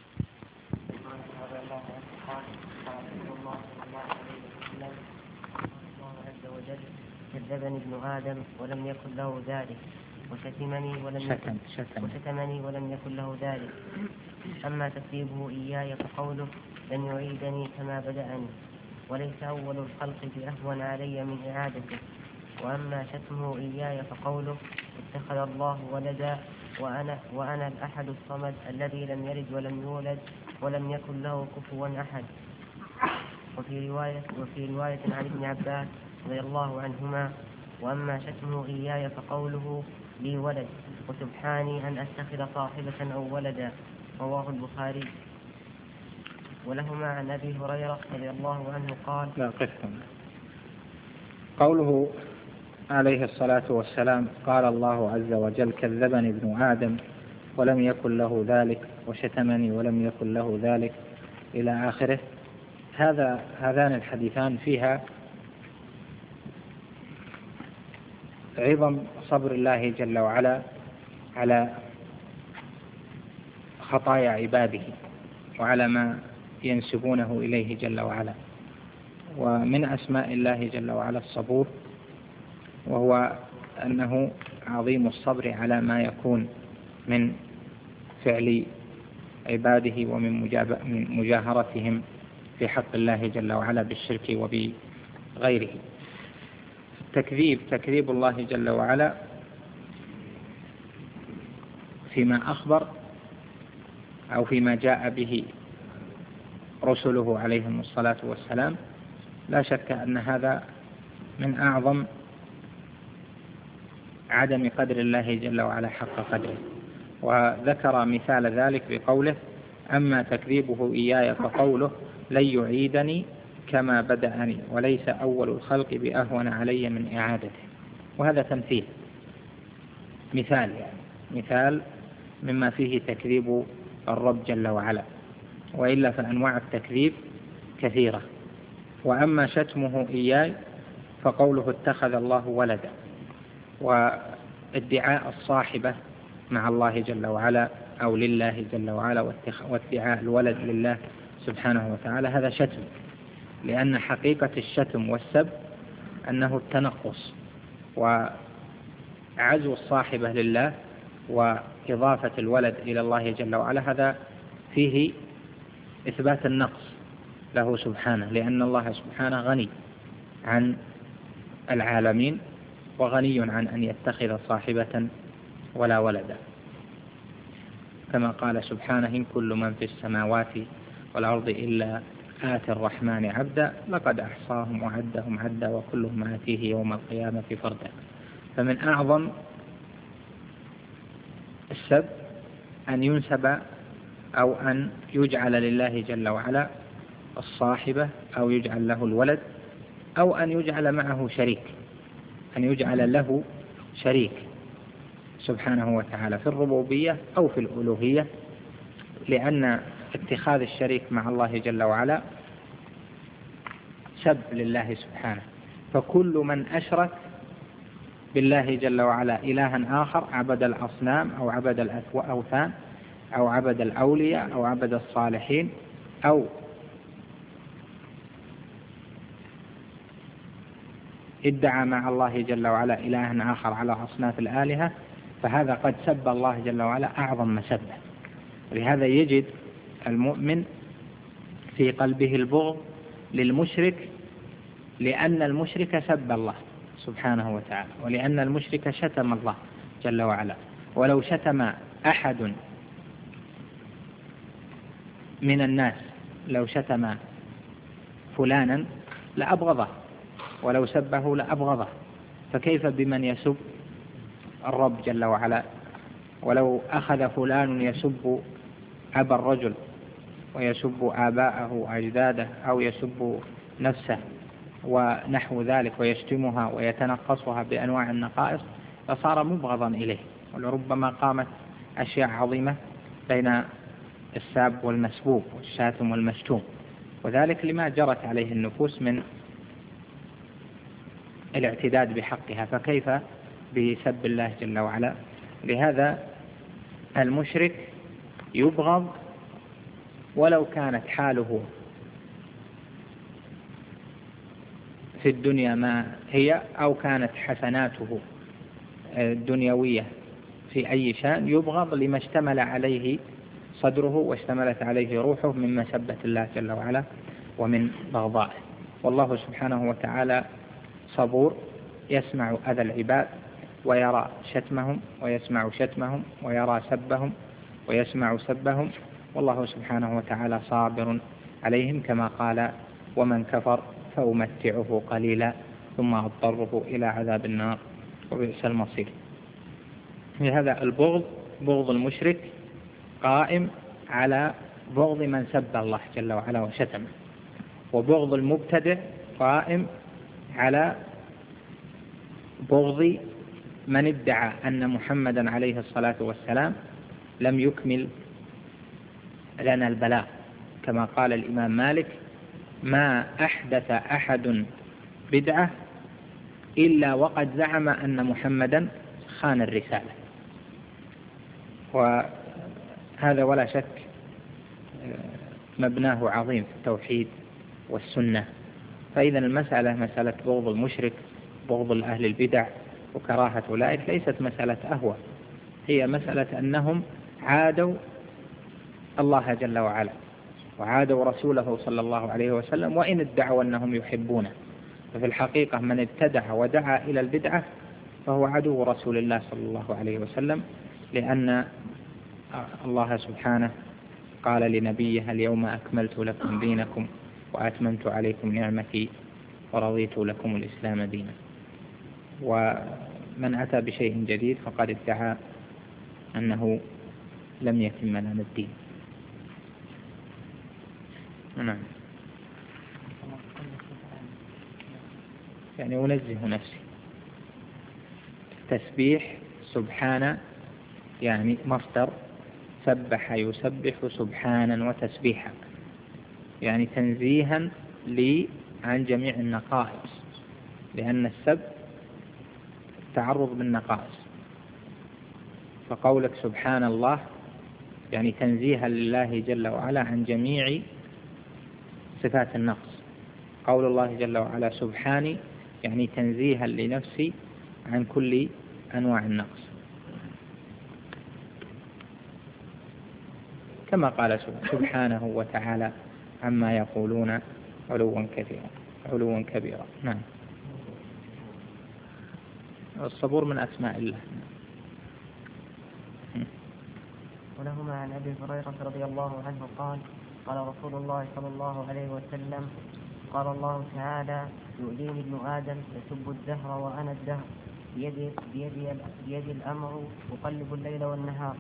الله عز وجل كذبني ابن آدم ولم يكن له ذلك وشتمني ولم شتم شتم وشتمني ولم يكن له ذلك. أما تكذيبه إياي فقوله لن يعيدني كما بدأني وليس أول الخلق بأهون علي من إعادته. وأما شتمه إياي فقوله اتخذ الله ولدا وأنا, وأنا الأحد الصمد الذي لم يلد ولم يولد ولم يكن له كفوا أحد. وفي رواية, وفي رواية عن ابن عباس رضي الله عنهما وأما شتمه إياي فقوله لي ولد وسبحاني أن أتخذ صاحبة أو ولدا. رواه البخاري. ولهما عن أبي هريرة رضي الله عنه قال لا قفهم. قوله عليه الصلاة والسلام قال الله عز وجل كذبني ابن آدم ولم يكن له ذلك وشتمني ولم يكن له ذلك إلى آخره. هذا هذان الحديثان فيها عظم صبر الله جل وعلا على خطايا عباده وعلى ما ينسبونه إليه جل وعلا. ومن أسماء الله جل وعلا الصبور، وهو أنه عظيم الصبر على ما يكون من فعل عباده ومن مجاهرتهم في حق الله جل وعلا بالشرك وبغيره. التكذيب تكذيب الله جل وعلا فيما أخبر أو فيما جاء به رسله عليهم الصلاة والسلام، لا شك أن هذا من أعظم عدم قدر الله جل وعلا حق قدره. وذكر مثال ذلك بقوله أما تكذيبه إياي فقوله لن يعيدني كما بدأني وليس أول الخلق بأهون علي من إعادته. وهذا تمثيل مثال يعني مثال مما فيه تكذيب الرب جل وعلا، وإلا فأنواع التكذيب كثيرة. وأما شتمه إياي فقوله اتخذ الله ولدا، وادعاء الصاحبة مع الله جل وعلا أو لله جل وعلا وادعاء الولد لله سبحانه وتعالى هذا شتم، لأن حقيقة الشتم والسب أنه التنقص وعزو الصاحبة لله وإضافة الولد إلى الله جل وعلا، هذا فيه إثبات النقص له سبحانه، لأن الله سبحانه غني عن العالمين وغني عن أن يتخذ صاحبة ولا ولدا، كما قال سبحانه إن كل من في السماوات والأرض إلا آتي الرحمن عبدا لقد أحصاهم وعدهم عدا وكلهم آتيه يوم القيامة فردا. فمن أعظم السب أن ينسب أو أن يجعل لله جل وعلا الصاحبة أو يجعل له الولد أو أن يجعل معه شريك، أن يجعل له شريك سبحانه وتعالى في الربوبية أو في الألوهية، لأن اتخاذ الشريك مع الله جل وعلا سب لله سبحانه. فكل من أشرك بالله جل وعلا إلها آخر عبد الأصنام أو عبد الأوثان أو عبد الأولياء أو عبد الصالحين أو ادعى مع الله جل وعلا إلها آخر على أصناف الآلهة فهذا قد سب الله جل وعلا أعظم مسبة. لهذا يجد المؤمن في قلبه البغض للمشرك لأن المشرك سب الله سبحانه وتعالى، ولأن المشرك شتم الله جل وعلا. ولو شتم أحد من الناس، لو شتم فلانا لأبغضه، ولو سبه لأبغضه، فكيف بمن يسب الرب جل وعلا؟ ولو أخذ فلان يسب أبا الرجل ويسب آباءه وأجداده أو يسب نفسه ونحو ذلك ويشتمها ويتنقصها بأنواع النقائص فصار مبغضا إليه. ولربما قامت أشياء عظيمة بين الساب والمسبوب والشاتم والمشتوم، وذلك لما جرت عليه النفوس من الاعتداد بحقها، فكيف بسب الله جل وعلا؟ لهذا المشرك يبغض ولو كانت حاله في الدنيا ما هي، أو كانت حسناته الدنيوية في أي شأن، يبغض لما اشتمل عليه صدره واشتملت عليه روحه من مسبة الله جل وعلا ومن بغضائه. والله سبحانه وتعالى صبور يسمع أذى العباد ويرى شتمهم ويسمع شتمهم ويرى سبهم ويسمع سبهم، والله سبحانه وتعالى صابر عليهم كما قال: ومن كفر فأمتعه قليلا ثم أضطره إلى عذاب النار وبئس المصير. لهذا البغض، بغض المشرك قائم على بغض من سب الله جل وعلا وشتمه، وبغض المبتدع قائم على بغض من ادعى أن محمدا عليه الصلاة والسلام لم يكمل لنا البلاغ، كما قال الإمام مالك: ما أحدث أحد بدعة إلا وقد زعم أن محمدا خان الرسالة. وهذا ولا شك مبناه عظيم في التوحيد والسنة. فإذا المسألة مسألة بغض المشرك، بغض الأهل البدع وكراهة أولئك ليست مسألة أهوى، هي مسألة أنهم عادوا الله جل وعلا وعادوا رسوله صلى الله عليه وسلم، وإن ادعوا أنهم يحبونه، ففي الحقيقة من ابتدع ودعا إلى البدعة فهو عدو رسول الله صلى الله عليه وسلم، لأن الله سبحانه قال لنبيه: اليوم أكملت لكم دينكم وأتممت عليكم نعمتي ورضيت لكم الإسلام دينا. ومن أتى بشيء جديد فقد ادعى أنه لم يتم لنا الدين. نعم. يعني أنزه نفسي. تسبيح سبحان يعني مصدر سبح يسبح سبحانا وتسبيحا، يعني تنزيها لي عن جميع النقائص، لأن السب تعرض بالنقائص. فقولك سبحان الله يعني تنزيها لله جل وعلا عن جميع صفات النقص. قول الله جل وعلا سبحاني يعني تنزيها لنفسي عن كل أنواع النقص، كما قال سبحانه وتعالى عما يقولون علوا كثيرا علوا كبيرا. نعم. الصبور من أسماء الله. ولهما عن أبي هريرة رضي الله عنه قال: قال رسول الله صلى الله عليه وسلم: قال الله تعالى: يؤذيني ابن آدم يسب الدهر وأنا الدهر بيدي, بيدي, بيدي الأمر أقلب الليل والنهار.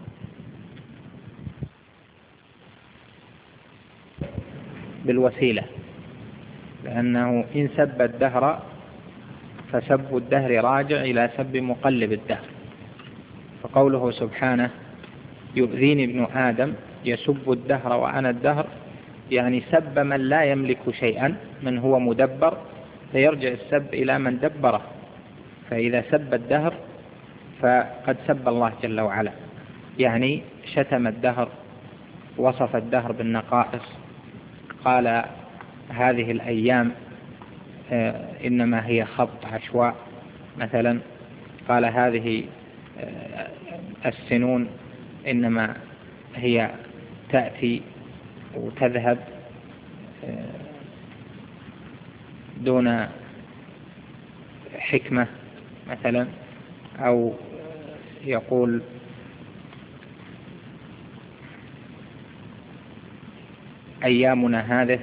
بالوسيلة، لأنه إن سب الدهر فسب الدهر راجع إلى سب مقلب الدهر. فقوله سبحانه يؤذيني ابن آدم يسب الدهر وأنا الدهر يعني سب من لا يملك شيئا، من هو مدبر، فيرجع السب إلى من دبره. فإذا سب الدهر فقد سب الله جل وعلا، يعني شتم الدهر، وصف الدهر بالنقائص، قال هذه الأيام إنما هي خط عشواء مثلا. قال هذه السنون إنما هي تأتي وتذهب دون حكمة مثلا. أو يقول أيامنا هذه،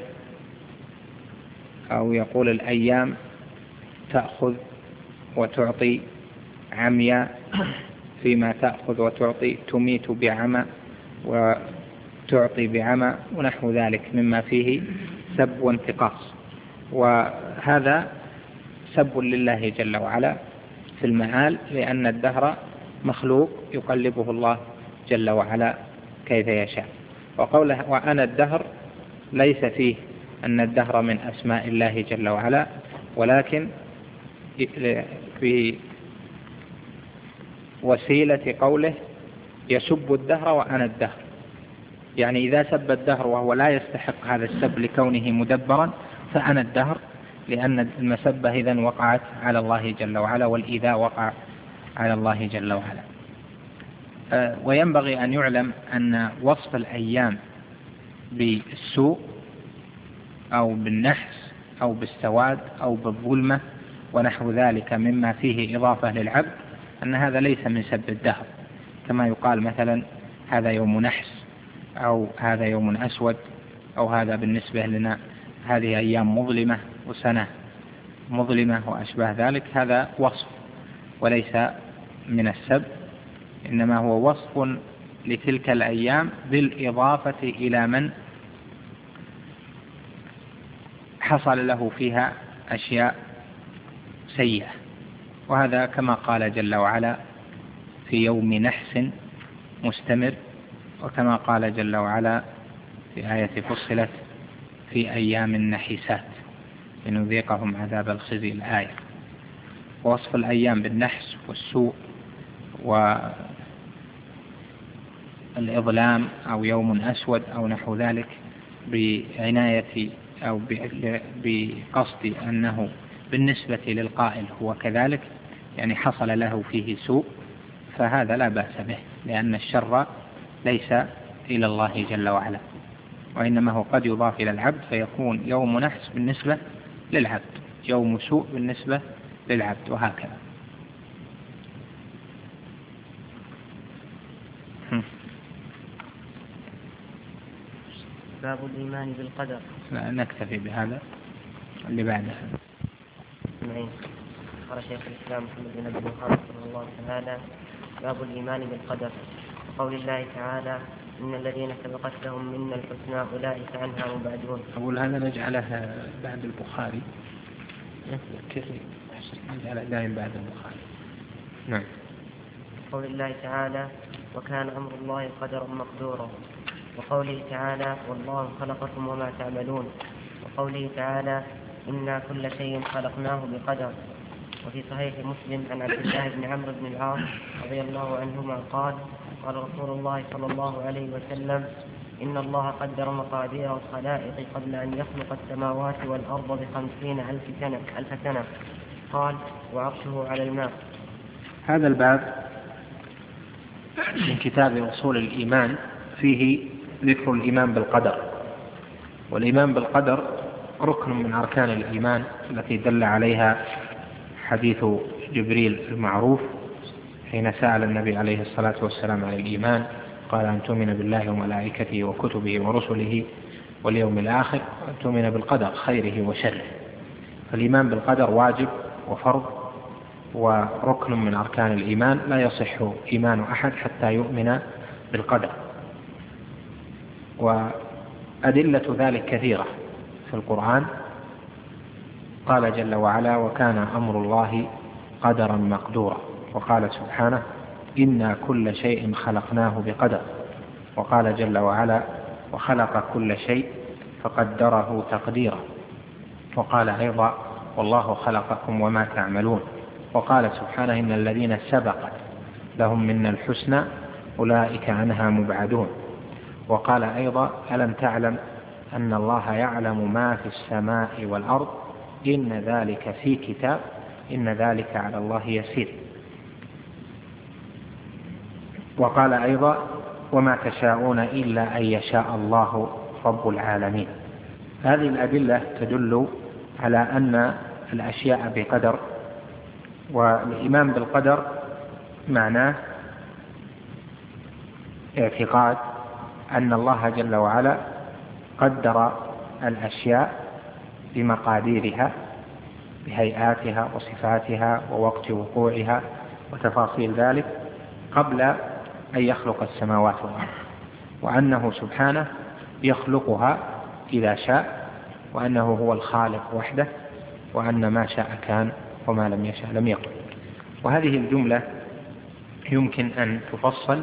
أو يقول الأيام تأخذ وتعطي عمياء فيما تأخذ وتعطي، تميت بعمى وتعطي بعمى ونحو ذلك مما فيه سب وانتقاص. وهذا سب لله جل وعلا في المآل، لأن الدهر مخلوق يقلبه الله جل وعلا كيف يشاء. وقوله وأنا الدهر ليس فيه أن الدهر من أسماء الله جل وعلا، ولكن في وسيلة قوله يسب الدهر وأنا الدهر، يعني إذا سب الدهر وهو لا يستحق هذا السب لكونه مدبرا فأنا الدهر، لأن المسبة إذن وقعت على الله جل وعلا، والإيذاء وقع على الله جل وعلا. وينبغي أن يعلم أن وصف الأيام بالسوء أو بالنحس أو بالسواد أو بالظلمة ونحو ذلك مما فيه إضافة للعبد، أن هذا ليس من سب الدهر، كما يقال مثلا هذا يوم نحس أو هذا يوم أسود أو هذا بالنسبة لنا هذه أيام مظلمة وسنة مظلمة وأشباه ذلك. هذا وصف وليس من السب، إنما هو وصف لتلك الأيام بالإضافة إلى من حصل له فيها أشياء سيئة. وهذا كما قال جل وعلا في يوم نحس مستمر، وكما قال جل وعلا في آية فصلت في أيام نحسات لنذيقهم عذاب الخزي الآية. ووصف الأيام بالنحس والسوء والإظلام أو يوم أسود أو نحو ذلك بعناية أو بقصد أنه بالنسبة للقائل هو كذلك، يعني حصل له فيه سوء، فهذا لا بأس به، لأن الشر ليس إلى الله جل وعلا، وإنما هو قد يضاف إلى العبد فيكون يوم نحس بالنسبة للعبد، يوم سوء بالنسبة للعبد، وهكذا. باب الإيمان بالقدر. لا نكتفي بهذا اللي بعده. نعم. قال شيخ الإسلام محمد بن عبد الوهاب رحمه الله تعالى: باب الإيمان بالقدر. قول الله تعالى: إن الذين سبقت لهم منا الحسنى أولئك عنها مبعدون. أقول هذا نجعله بعد البخاري، نجعله دائما بعد البخاري. نعم. قول الله تعالى: وكان أمر الله قدرا مقدورا. وقوله تعالى: والله خلقكم وما تعملون. وقوله تعالى: إنا كل شيء خلقناه بقدر. وفي صحيح مسلم عن عبد الله بن عمرو بن العاص رضي الله عنهما قال: قال رسول الله صلى الله عليه وسلم: إن الله قدر مقادير الخلائق قبل أن يخلق السماوات والأرض بخمسين ألف سنة, ألف سنة. قال: وعرشه على الماء. هذا الباب من كتاب أصول الإيمان فيه ذكر الإيمان بالقدر. والإيمان بالقدر ركن من أركان الإيمان التي دل عليها حديث جبريل المعروف حين سأل النبي عليه الصلاة والسلام عن الإيمان، قال: أن تؤمن بالله وملائكته وكتبه ورسله واليوم الآخر، وأن تؤمن بالقدر خيره وشره. فالإيمان بالقدر واجب وفرض وركن من أركان الإيمان، لا يصح إيمان أحد حتى يؤمن بالقدر. وأدلة ذلك كثيرة في القرآن. قال جل وعلا: وكان أمر الله قدرا مقدورا. وقال سبحانه: إنا كل شيء خلقناه بقدر. وقال جل وعلا: وخلق كل شيء فقدره تقديرا. وقال أيضا: والله خلقكم وما تعملون. وقال سبحانه: إن الذين سبقت لهم منا الحسنى أولئك عنها مبعدون. وقال أيضا: ألم تعلم أن الله يعلم ما في السماء والأرض إن ذلك في كتاب إن ذلك على الله يسير. وقال أيضا وما تشاءون إلا أن يشاء الله رب العالمين. هذه الأدلة تدل على أن الأشياء بقدر، والإيمان بالقدر معناه اعتقاد أن الله جل وعلا قدر الأشياء بمقاديرها بهيئاتها وصفاتها ووقت وقوعها وتفاصيل ذلك قبل أن يخلق السماوات والأرض، وأنه سبحانه يخلقها إذا شاء، وأنه هو الخالق وحده، وأن ما شاء كان وما لم يشاء لم يكن. وهذه الجملة يمكن أن تفصل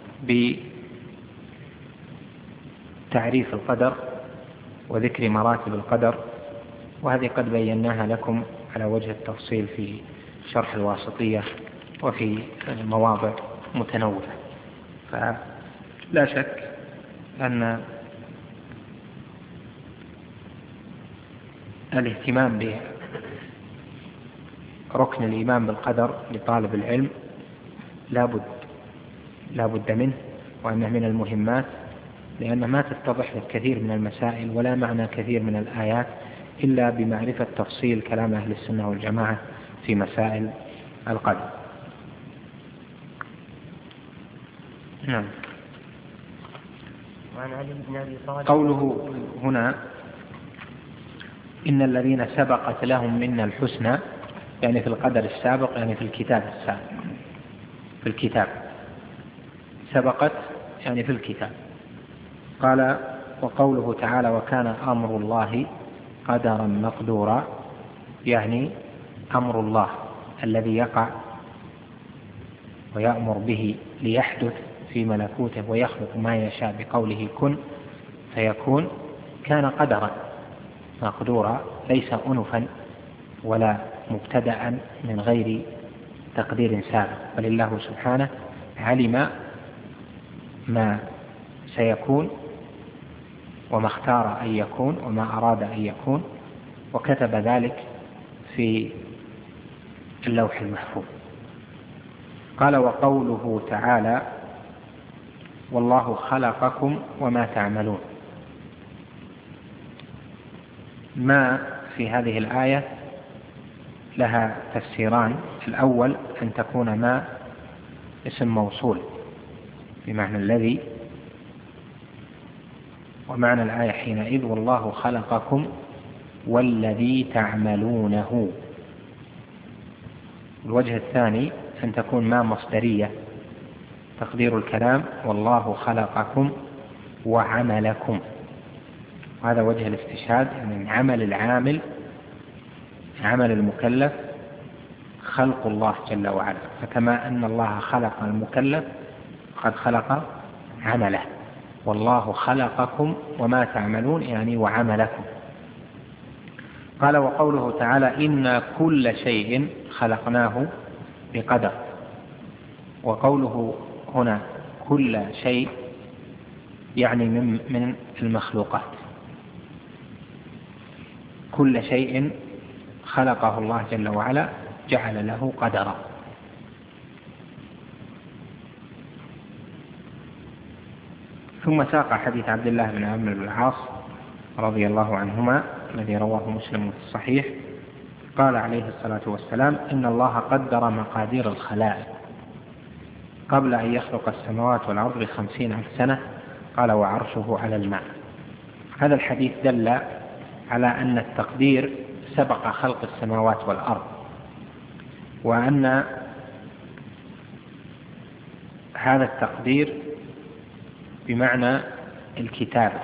بتعريف القدر وذكر مراتب القدر، وهذه قد بيناها لكم على وجه التفصيل في شرح الواسطية وفي مواضع متنوعة. فلا شك أن الاهتمام بركن الإيمان بالقدر لطالب العلم لا بد لا بد منه، وأنه من المهمات، لأن ما تتضح لكثير من المسائل ولا معنى كثير من الآيات إلا بمعرفة تفصيل كلام أهل السنة والجماعة في مسائل القدر. نعم. وعن علي بن أبي طالب قوله هنا إن الذين سبقت لهم منا الحسنى، يعني في القدر السابق، يعني في الكتاب السابق، في الكتاب سبقت يعني في الكتاب. قال وقوله تعالى وكان أمر الله قدرا مقدورا، يعني أمر الله الذي يقع ويأمر به ليحدث في ملكوته ويخلق ما يشاء بقوله كن فيكون، كان قدرا مقدورا، ليس أنفا ولا مبتدأ من غير تقدير سابق، بل الله سبحانه علم ما سيكون وما اختار أن يكون وما أراد أن يكون، وكتب ذلك في اللوح المحفوظ. قال وقوله تعالى والله خلقكم وما تعملون، ما في هذه الآية لها تفسيران. الأول أن تكون ما اسم موصول بمعنى الذي، ومعنى الآية حينئذ والله خلقكم والذي تعملونه. الوجه الثاني أن تكون ما مصدرية، تقدير الكلام والله خلقكم وعملكم، وهذا وجه الاستشهاد، يعني عمل العامل عمل المكلف خلق الله جل وعلا، فكما أن الله خلق المكلف قد خلق عمله، والله خلقكم وما تعملون يعني وعملكم. قال وقوله تعالى إن كل شيء خلقناه بقدر، وقوله هنا كل شيء يعني من من المخلوقات، كل شيء خلقه الله جل وعلا جعل له قدرا. ثم ساق حديث عبد الله بن عمرو بن العاص رضي الله عنهما الذي رواه مسلم في الصحيح، قال عليه الصلاة والسلام إن الله قدر مقادير الخلائق قبل أن يخلق السماوات والأرض بخمسين ألف سنة، قال وعرشه على الماء. هذا الحديث دل على أن التقدير سبق خلق السماوات والأرض، وأن هذا التقدير بمعنى الكتابة،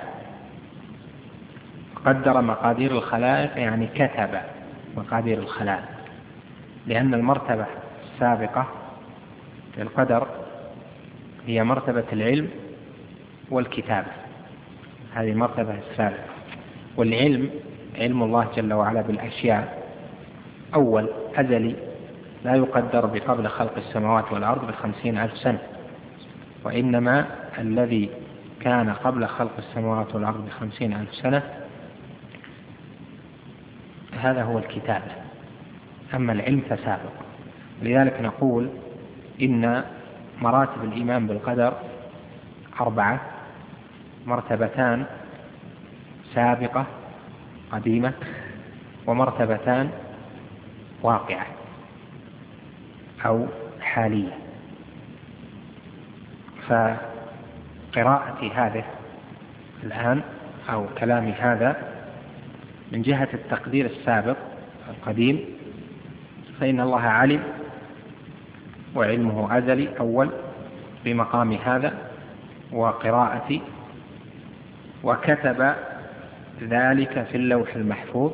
قدر مقادير الخلائق يعني كتب مقادير الخلائق، لأن المرتبة السابقة للقدر هي مرتبة العلم والكتابة، هذه المرتبة السابقة. والعلم علم الله جل وعلا بالأشياء أول أزلي لا يقدر بقبل خلق السماوات والأرض بخمسين ألف سنة، وإنما الذي كان قبل خلق السماوات والأرض بخمسين ألف سنة هذا هو الكتابة، أما العلم فسابق. لذلك نقول إن مراتب الإيمان بالقدر أربعة: مرتبتان سابقة قديمة، ومرتبتان واقعة أو حالية. فقراءة هذه الآن أو كلام هذا من جهة التقدير السابق القديم، فإن الله علم وعلمه أزلي أول بمقام هذا وقراءة، وكتب ذلك في اللوح المحفوظ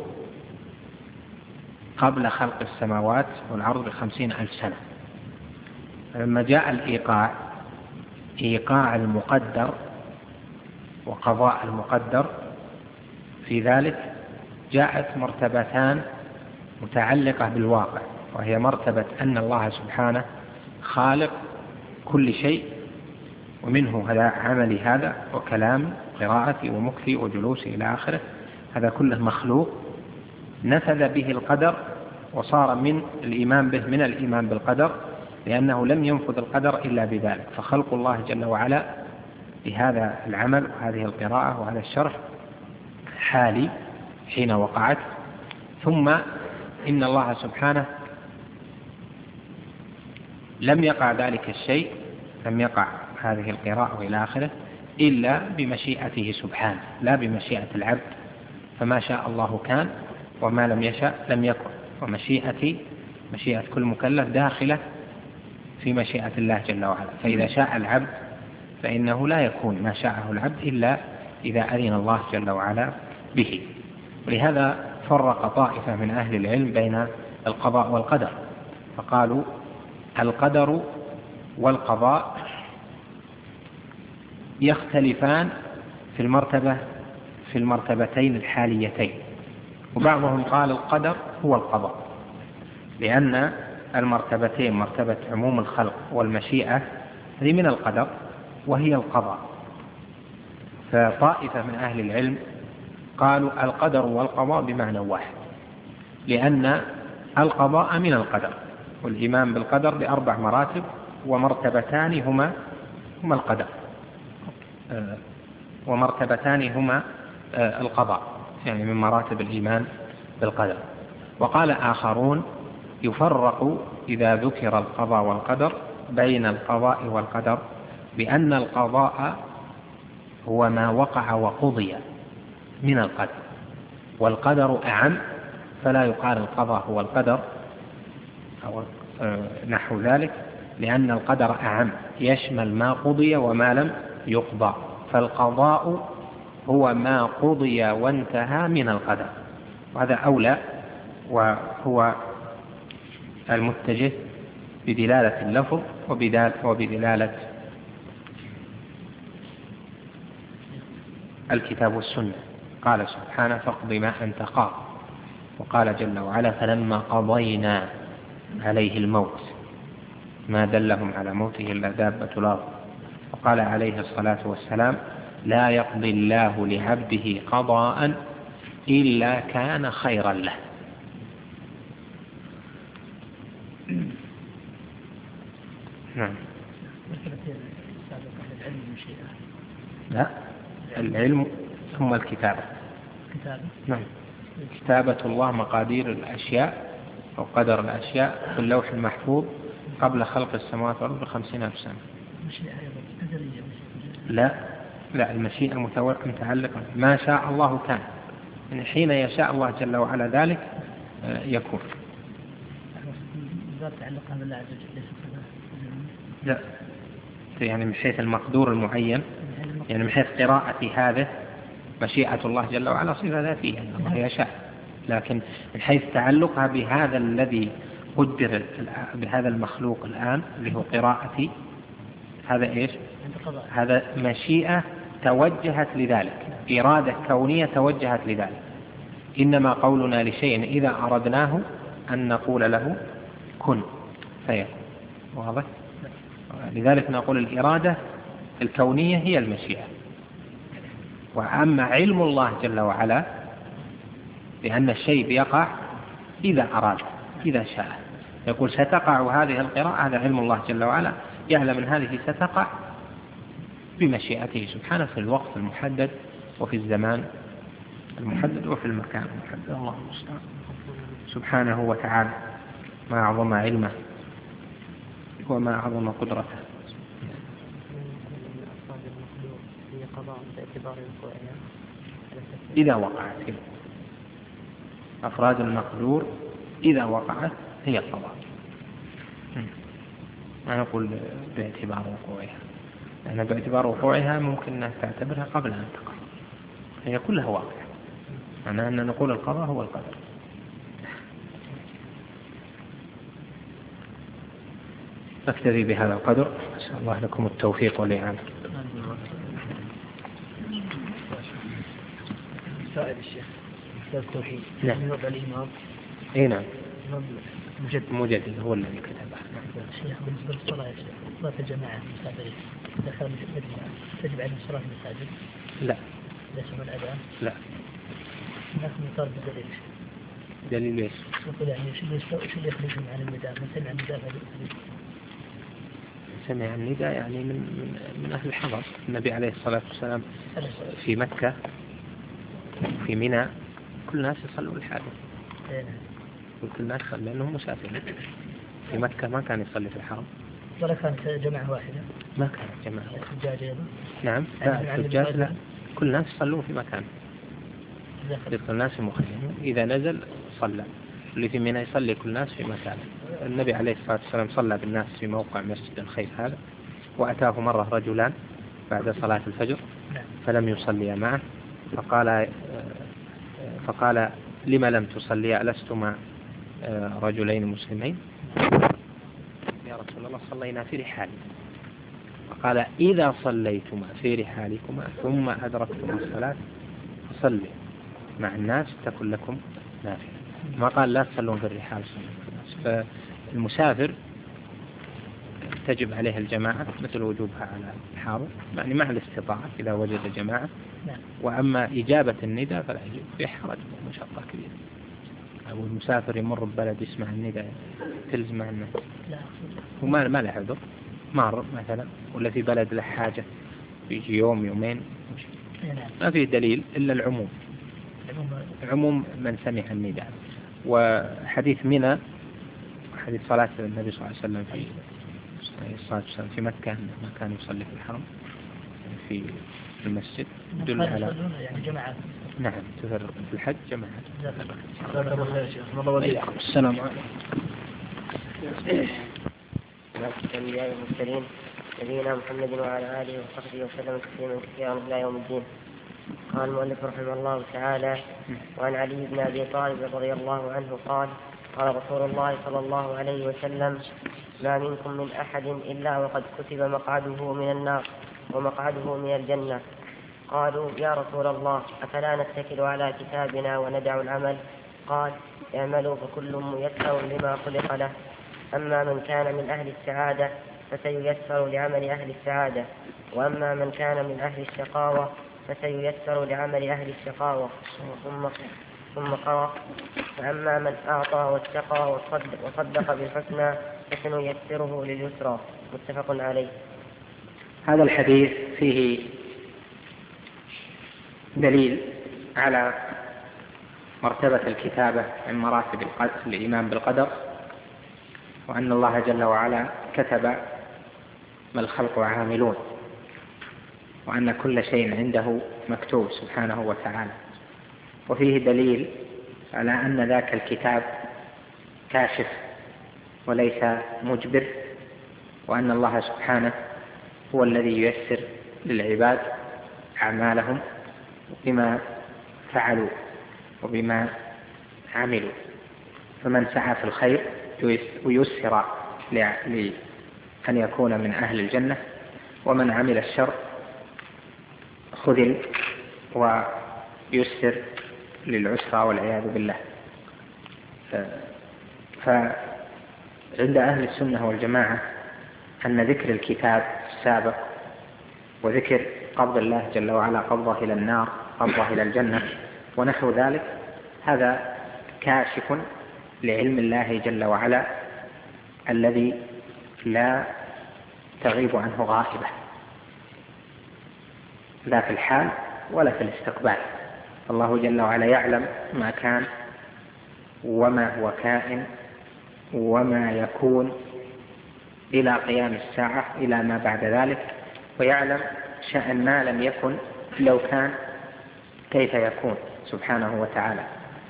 قبل خلق السماوات والأرض بخمسين ألف سنة. لما جاء الإيقاع، إيقاع المقدر وقضاء المقدر، في ذلك جاءت مرتبتان متعلقة بالواقع، وهي مرتبة أن الله سبحانه خالق كل شيء، ومنه هذا عملي هذا وكلام قراءتي ومكثي وجلوسي إلى آخره، هذا كله مخلوق نفذ به القدر وصار من الإيمان به من الإيمان بالقدر، لأنه لم ينفذ القدر إلا بذلك. فخلق الله جل وعلا بهذا العمل وهذه القراءة وهذا الشرح حالي حين وقعت. ثم إن الله سبحانه لم يقع ذلك الشيء، لم يقع هذه القراءة وإلى آخره إلا بمشيئته سبحانه، لا بمشيئة العبد. فما شاء الله كان وما لم يشاء لم يكن، ومشيئتي مشيئة كل مكلف داخلة في مشيئة الله جل وعلا. فإذا شاء العبد فإنه لا يكون ما شاءه العبد إلا إذا أذن الله جل وعلا به. ولهذا فرق طائفة من أهل العلم بين القضاء والقدر، فقالوا القدر والقضاء يختلفان في المرتبة في المرتبتين الحاليتين. وبعضهم قال القدر هو القضاء، لأن المرتبتين مرتبة عموم الخلق والمشيئة هذه من القدر وهي القضاء. فطائفة من أهل العلم قالوا القدر والقضاء بمعنى واحد، لأن القضاء من القدر، والإيمان بالقدر بأربع مراتب، ومرتبتان هما هما القدر ومرتبتان هما القضاء، يعني من مراتب الإيمان بالقدر. وقال آخرون يفرق إذا ذكر القضاء والقدر بين القضاء والقدر بأن القضاء هو ما وقع وقضي من القدر، والقدر أعم، فلا يقال القضاء هو القدر أو نحو ذلك، لأن القدر أعم يشمل ما قضي وما لم يقضى. فالقضاء هو ما قضي وانتهى من القدر، وهذا أولى وهو المتجه بدلالة اللفظ وبدلالة الكتاب والسنة. قال سبحانه فاقض ما أنت قاض، وقال جل وعلا فلما قضينا عليه الموت ما دلهم على موته إلا دابة الأرض. وقال عليه الصلاة والسلام لا يقضي الله لعبده قضاء إلا كان خيرا له. نعم. لا، العلم ثم الكتابة. نعم، كتابة الله مقادير الأشياء أو قدر الأشياء في اللوح المحفوظ قبل خلق السماوات والأرض بخمسين ألف سنة. لا لا، المشيئة متعلقة ما شاء الله كان، يعني حين يشاء الله جل وعلا ذلك يكون. لا، يعني من حيث المقدور المعين، يعني من حيث قراءة هذه مشيئة الله جل وعلا صفة ذاتية، الله يشاء، لكن من حيث تعلقها بهذا الذي قدر بهذا المخلوق الآن اللي هو قراءتي، هذا إيش؟ هذا مشيئة توجهت لذلك، إرادة كونية توجهت لذلك. إنما قولنا لشيء إذا أردناه أن نقول له كن فيكون. واضح؟ لذلك نقول الإرادة الكونية هي المشيئة. وأما علم الله جل وعلا لأن الشيء بيقع إذا أراد إذا شاء. يقول ستقع هذه القراءة، هذا علم الله جل وعلا، يعلم أن هذه ستقع بمشيئته سبحانه في الوقت المحدد وفي الزمان المحدد وفي المكان المحدد. الله المستعان سبحانه وتعالى، ما أعظم علمه وما أعظم قدرته. إذا وقعت أفراد المقدور إذا وقعت هي القضاء. ما نقول باعتبار وقوعها، لأن باعتبار وقوعها ممكن أن تعتبرها قبل أن تقع، هي كلها واقعة. معناه أن نقول القضاء هو القدر. أكتفي بهذا القدر، أسأل الله لكم التوفيق والإعانة. سائل الشيخ كتاب التوحيد. نعم. يوضع الإمام. إيه نعم. مجدد. مجدد هو الذي كتبه. الشيخ بالنسبة للصلاة يا شيخ، صلاة الجماعة المسافرين إذا خرج مدينة تجب عليهم صلاة المساجد؟ لا. إذا سمع الأذان؟ لا. الناس مطالب بالدليل. دليل إيش؟ يقول يعني شو اللي شو اللي يخرجهم عن النداء؟ من سمع النداء سمع النداء يعني من من من أهل الحضر. النبي عليه الصلاة والسلام في مكة في منى كل الناس يصلوا الحاجة. وكل الناس يصلي لأنهم مسافرين. في مكة ما كان يصلي في الحرم. ولا كانت جماعة واحدة؟ ما كانت جماعة واحدة. الحجاج أيضا؟ نعم. لا الحجاج لا، كل الناس يصلون في مكان. يصلي الناس مخيم، إذا نزل صلى. اللي في منى يصلي كل الناس في مكان. النبي عليه الصلاة والسلام صلى بالناس في موقع مسجد الخيف هذا، وأتاه مرة رجلان بعد صلاة الفجر فلم يصليا معه، فقال فقال لما لم تصليا ألستما رجلين مسلمين؟ يا رسول الله صلينا في رحالنا. فقال إذا صليتما في رحالكما ثم أدركتم الصلاة فصلوا مع الناس تكن لكم نافلة. ما قال لا تصلون في الرحال. فالمسافر تجب عليه الجماعة مثل وجوبها على الحاضر، يعني مع الاستطاعة إذا وجد جماعة. وأما إجابة النداء فلا يجب، في حرج ومشقة كبيرة. أو المسافر يمر ببلد يسمع النداء تلزم عنه وما ما له عذر، مار مثلا ولا في بلد له حاجة يجي يوم يومين ما في دليل إلا العموم، عموم من سمع النداء. وحديث منى حديث صلاة النبي صلى الله عليه وسلم في الصلاة والسلام في مكة ما كان يصلي في الحرم في المسجد يدل على يعني جماعات. نعم تفرق في الحج جماعات. السلام عليكم. الأنبياء والمرسلين نبينا محمد وعلى آله وصحبه وسلم تسليما كثيرا إلى يوم الدين. قال المؤلف رحمه الله تعالى: وعن علي بن أبي طالب رضي الله عنه قال: قال رسول الله صلى الله عليه وسلم: ما منكم من أحد إلا وقد كتب مقعده من النار ومقعده من الجنة. قالوا: يا رسول الله أفلا نتكل على كتابنا وندع العمل؟ قال: اعملوا فكل ميسر لما خلق له، أما من كان من أهل السعادة فسييسر لعمل أهل السعادة، وأما من كان من أهل الشقاوة فسييسر لعمل أهل الشقاوة. ثم ثم قرأ: فأما من أعطى واتقى وصدق, وصدق بالحسنى فسنيسره لليسرى. متفق عليه. هذا الحديث فيه دليل على مرتبة الكتابة من مراتب الإيمان بالقدر، وأن الله جل وعلا كتب ما الخلق عاملون، وأن كل شيء عنده مكتوب سبحانه وتعالى. وفيه دليل على أن ذاك الكتاب كاشف وليس مجبر، وأن الله سبحانه هو الذي ييسر للعباد أعمالهم بما فعلوا وبما عملوا، فمن سعى في الخير ويسر لأن يكون من أهل الجنة، ومن عمل الشر خذل ويسر للعسرى والعياذ بالله. فعند أهل السنة والجماعة أن ذكر الكتاب السابق وذكر قبض الله جل وعلا قبضه إلى النار قبضه إلى الجنة ونحو ذلك هذا كاشف لعلم الله جل وعلا الذي لا تغيب عنه غائبة لا في الحال ولا في الاستقبال. الله جل وعلا يعلم ما كان وما هو كائن وما يكون إلى قيام الساعة إلى ما بعد ذلك، ويعلم شأن ما لم يكن لو كان كيف يكون سبحانه وتعالى.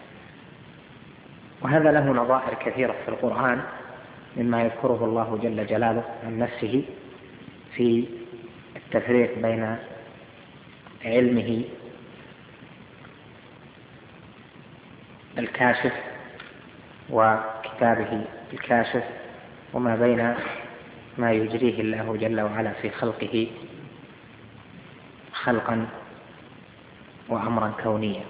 وهذا له نظائر كثيرة في القرآن مما يذكره الله جل جلاله عن نفسه في التفريق بين علمه الكاشف وكتابه الكاشف، وما بين ما يجريه الله جل وعلا في خلقه خلقا وأمرا كونيا،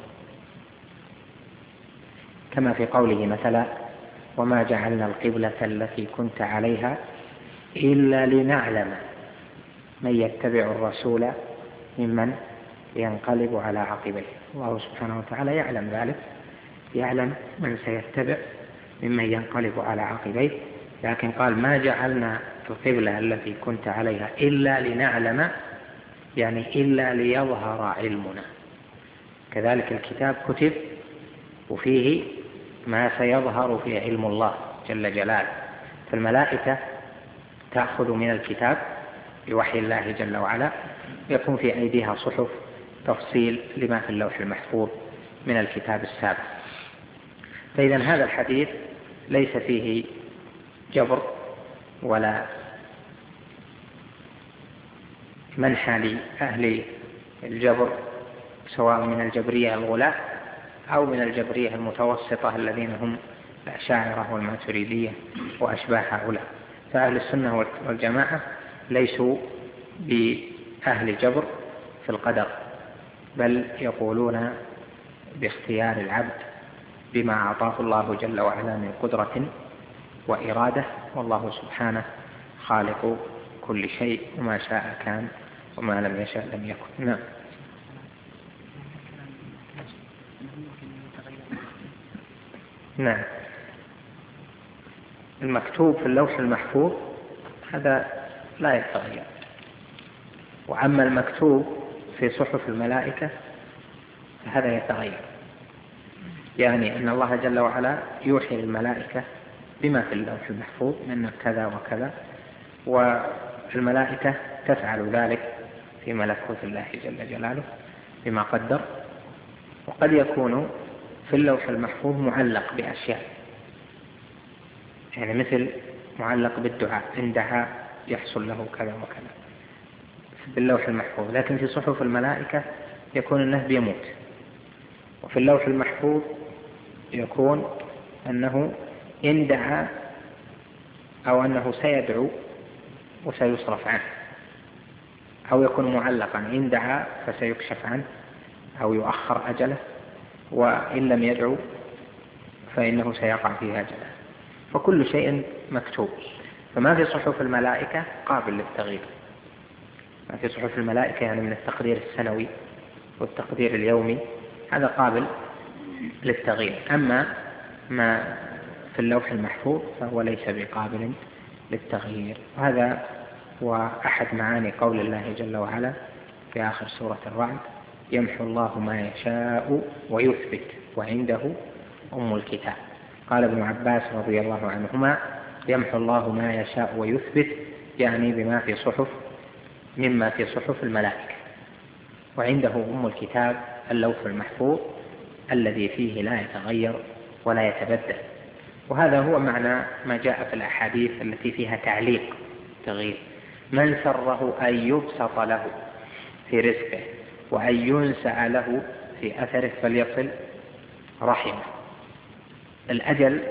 كما في قوله مثلا: وما جعلنا القبلة التي كنت عليها إلا لنعلم من يتبع الرسول ممن ينقلب على عقبيه. الله سبحانه وتعالى يعلم ذلك، يعلم من سيتبع ممن ينقلب على عقبيه، لكن قال: ما جعلنا القبلة التي كنت عليها إلا لنعلم، يعني إلا ليظهر علمنا. كذلك الكتاب كتب وفيه ما سيظهر فيه علم الله جل جلاله، فالملائكة تأخذ من الكتاب بوحي الله جل وعلا، يكون في أيديها صحف تفصيل لما في اللوح المحفوظ من الكتاب السابق. فإذا هذا الحديث ليس فيه جبر ولا منحى لأهل الجبر، سواء من الجبرية الغلاة أو من الجبرية المتوسطة الذين هم الأشاعرة والماتريدية وأشباه هؤلاء. فأهل السنة والجماعة ليسوا بأهل جبر في القدر، بل يقولون باختيار العبد بما أعطاه الله جل وعلا من قدرة وإرادة، والله سبحانه خالق كل شيء، وما شاء كان وما لم يشاء لم يكن. نعم. نعم، المكتوب في اللوح المحفوظ هذا لا يتغير، وأما المكتوب في صحف الملائكة فهذا يتغير، يعني أن الله جل وعلا يوحي للملائكة بما في اللوح المحفوظ من كذا وكذا، والملائكة تفعل ذلك في ملكوت الله جل جلاله بما قدر. وقد يكون في اللوح المحفوظ معلق بأشياء، يعني مثل معلق بالدعاء، إن دعا يحصل له كذا وكذا باللوح المحفوظ، لكن في صحف الملائكة يكون أنه بيموت، وفي اللوح المحفوظ يكون أنه إن دعا أو أنه سيدعو وسيصرف عنه، أو يكون معلقا إن دعا فسيكشف عنه أو يؤخر أجله، وإن لم يدعو فإنه سيقع في أجله. فكل شيء مكتوب، فما في صحف الملائكة قابل للتغيير. ما في صحف الملائكة يعني من التقدير السنوي والتقدير اليومي هذا قابل للتغيير، أما ما في اللوح المحفوظ فهو ليس بقابل للتغيير. وهذا هو أحد معاني قول الله جل وعلا في آخر سورة الرعد: يمحو الله ما يشاء ويثبت وعنده أم الكتاب. قال ابن عباس رضي الله عنهما: يمحو الله ما يشاء ويثبت، يعني بما في صحف مما في صحف الملائكة، وعنده أم الكتاب اللوح المحفوظ الذي فيه لا يتغير ولا يتبدل. وهذا هو معنى ما جاء في الأحاديث التي فيها تعليق تغيير: من سره أن يبسط له في رزقه وأن ينسأ له في أثره فليصل رحمه. الأجل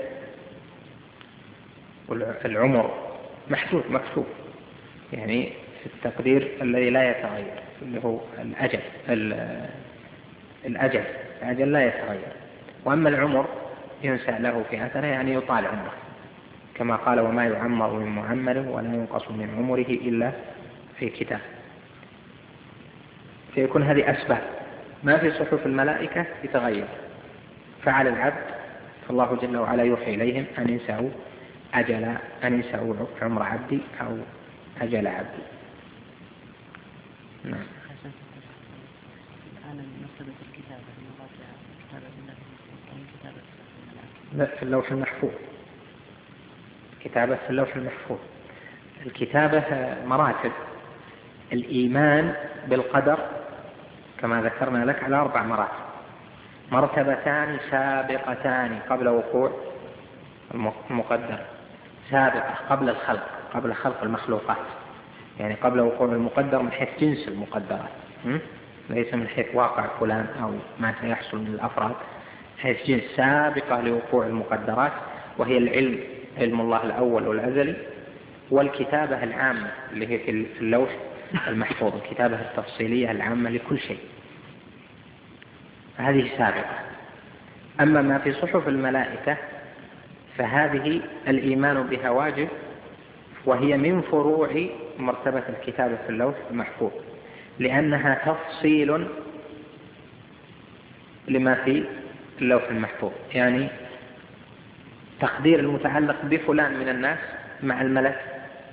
والعمر محدود مكتوب، يعني في التقدير الذي لا يتغير، اللي هو الأجل الأجل الأجل لا يتغير. وأما العمر ينسأ له في أثره، يعني يطال عمره، كما قال: وما يعمر من معمر ولا ينقص من عمره إلا في كتاب. فيكون هذه أسباب. ما في صحف الملائكة يتغير، فعل العبد فالله جل وعلا يوحي إليهم أن ينسوا أجل أن ينسوا عمر عبدي أو أجل عبدي. نعم. لا، في اللوح المحفوظ، كتابة في اللوح المحفوظ. الكتابة مراتب. الإيمان بالقدر كما ذكرنا لك على أربع مراتب: مرتبتان سابقتان قبل وقوع المقدر، سابقة قبل الخلق، قبل خلق المخلوقات، يعني قبل وقوع المقدر من حيث جنس المقدرات، ليس من حيث واقع فلان أو ما سيحصل من الأفراد، حيث جنس، سابقة لوقوع المقدرات، وهي العلم، علم الله الأول والأزلي، والكتابة العامة اللي هي في اللوح المحفوظ، الكتابة التفصيلية العامة لكل شيء، هذه سابقة. أما ما في صحف الملائكة فهذه الإيمان بها واجب، وهي من فروع مرتبة الكتابة في اللوح المحفوظ، لأنها تفصيل لما في اللوح المحفوظ، يعني تقدير المتعلق بفلان من الناس مع الملك،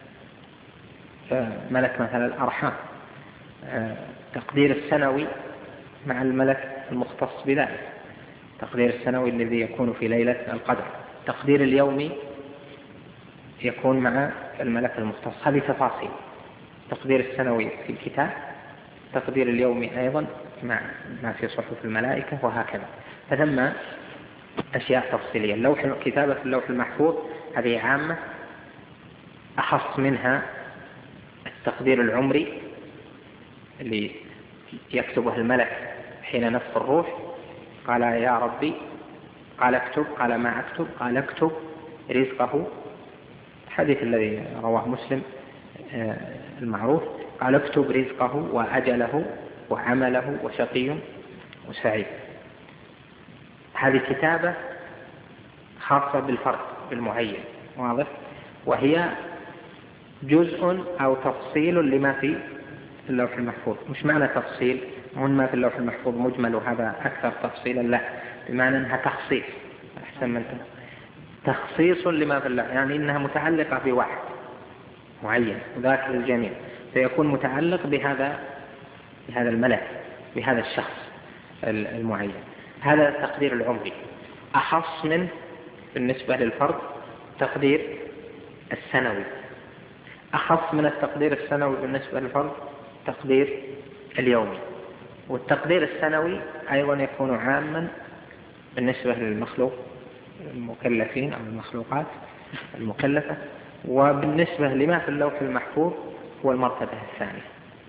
ملك مثلا الأرحام، تقدير السنوي مع الملك المختص بذلك، تقدير السنوي الذي يكون في ليلة القدر، تقدير اليومي يكون مع الملك المختص. هذه تفاصيل: تقدير السنوي في الكتاب، تقدير اليومي أيضا مع ما في صحف الملائكة، وهكذا. فثم أشياء تفصيلية. اللوح الكتابة في اللوح المحفوظ هذه عامة، أخص منها التقدير العمري اللي يكتبه الملك حين نفخ الروح، قال يا ربي، قال اكتب، قال ما اكتب، قال اكتب رزقه، الحديث الذي رواه مسلم المعروف، قال اكتب رزقه وأجله وعمله وشقي وسعيد. هذه كتابة خاصة بالفرد بالمعين، واضح، وهي جزء أو تفصيل لما في اللوح المحفوظ. مش معنى تفصيل من ما في اللوح المحفوظ مجمل وهذا أكثر تفصيلا، لا، بمعنى أنها تخصيص، أحسن من تخصيص لما في اللوح، يعني إنها متعلقة بواحد معين وذاك للجميع، فيكون متعلق بهذا بهذا الملك، بهذا الشخص المعين. هذا التقدير العمري. أخص من بالنسبة للفرد تقدير السنوي، أخص من التقدير السنوي بالنسبة للفرد تقدير اليومي. والتقدير السنوي أيضا يكون عاما بالنسبة للمخلوق المكلفين أو المخلوقات المكلفة، وبالنسبة لما في اللوح المحفوظ هو المرتبة الثانية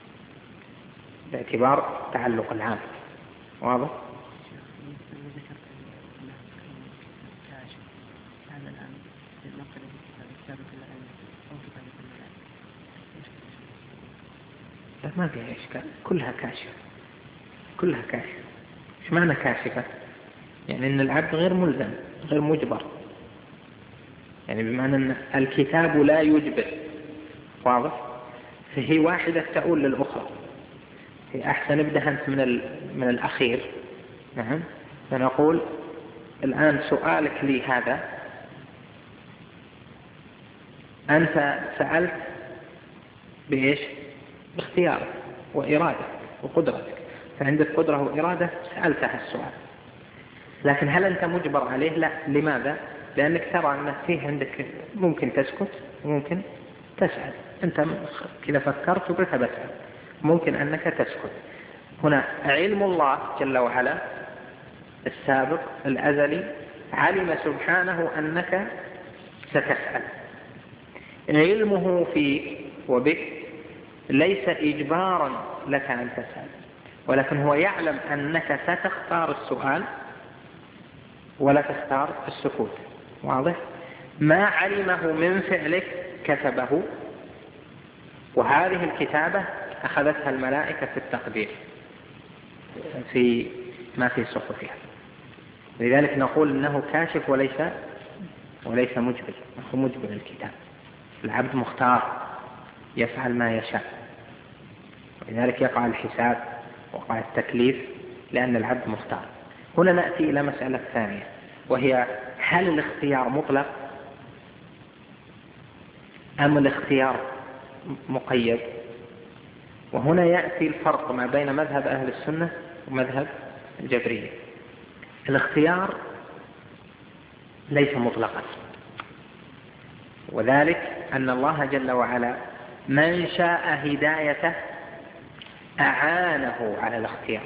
باعتبار تعلق العام، واضح؟ ما فيها إشكال، كلها كاشفة، كلها كاشفة. إيش معنى كاشفة؟ يعني أن العبد غير ملزم، غير مجبر، يعني بمعنى أن الكتاب لا يجبر، واضح؟ فهي واحدة تؤول للأخرى. هي أحسن ابدأ أنت من من الأخير، نعم، فنقول الآن سؤالك لي هذا، أنت سألت بإيش؟ باختيارك وإرادة وقدرتك، فعندك قدرة وإرادة سألتها السؤال، لكن هل أنت مجبر عليه؟ لا. لماذا؟ لأنك ترى أن فيه عندك ممكن تسكت وممكن تسأل، أنت كذا فكرت وقلت بسأل، ممكن أنك تسكت. هنا علم الله جل وعلا السابق الأزلي علم سبحانه أنك ستسأل، علمه فيك وبك ليس إجبارا لك أن تسأل، ولكن هو يعلم أنك ستختار السؤال ولا تختار السكوت، واضح؟ ما علمه من فعلك كتبه، وهذه الكتابة أخذتها الملائكة في التقدير في ما في صحفها. لذلك نقول إنه كاشف وليس وليس مجبر، هو مجبر الكتاب. العبد مختار يفعل ما يشاء، ولذلك يقع الحساب وقع التكليف لأن العبد مختار. هنا نأتي إلى مسألة ثانية، وهي هل الاختيار مطلق أم الاختيار مقيد؟ وهنا يأتي الفرق ما بين مذهب أهل السنة ومذهب الجبرية. الاختيار ليس مطلقا، وذلك أن الله جل وعلا من شاء هدايته أعانه على الاختيار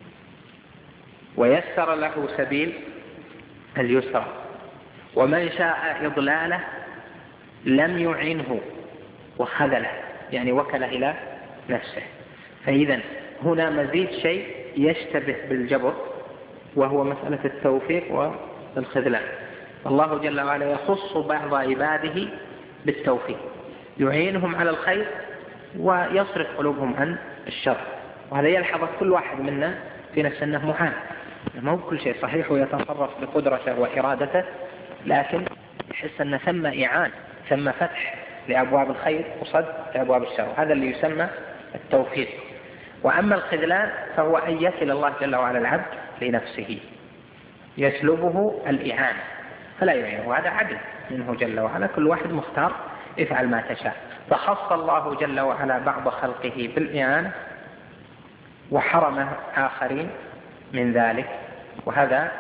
ويسر له سبيل اليسرى، ومن شاء إضلاله لم يعنه وخذله، يعني وكل إلى نفسه. فإذا هنا مزيد شيء يشتبه بالجبر، وهو مسألة التوفيق والخذلان. الله جل وعلا يخص بعض عباده بالتوفيق، يعينهم على الخير ويصرف قلوبهم عن الشر، وهذا يلحظ كل واحد منا في نفسه أنه معان، ما هو كل شيء صحيح ويتصرف بقدرته وإرادته، لكن يحس أن ثم إعان، ثم فتح لأبواب الخير وصد لأبواب الشر، هذا اللي يسمى التوفيق. وأما الخذلان فهو أن يكل الله جل وعلا العبد لنفسه، يسلبه الإعانة فلا يعينه، وهذا عدل منه جل وعلا، كل واحد مختار افعل ما تشاء. فخص الله جل وعلا بعض خلقه بالإعانة وحرم آخرين من ذلك، وهذا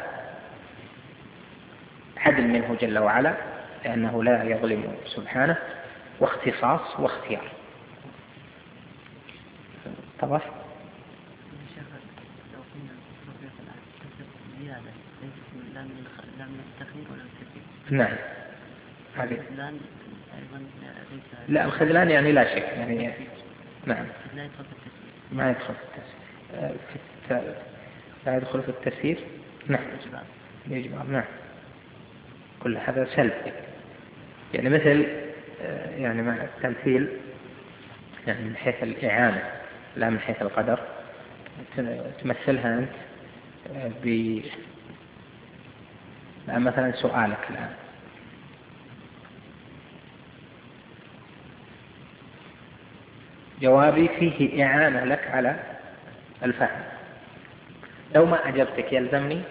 عدل منه جل وعلا، لأنه لا يظلم سبحانه، واختصاص واختيار. طبعا نعم، لا الخذلان يعني لا شك، يعني نعم ما يدخل في التسيير، لا يدخل في التسيير، نعم يجبر، نعم كل هذا سلب، يعني مثل يعني مع التمثيل، يعني من حيث الإعانة لا من حيث القدر، تمثلها أنت ب مثلا سؤالك الآن، جوابي فيه إعانة لك على الفهم، لو ما أجبتك يلزمني؟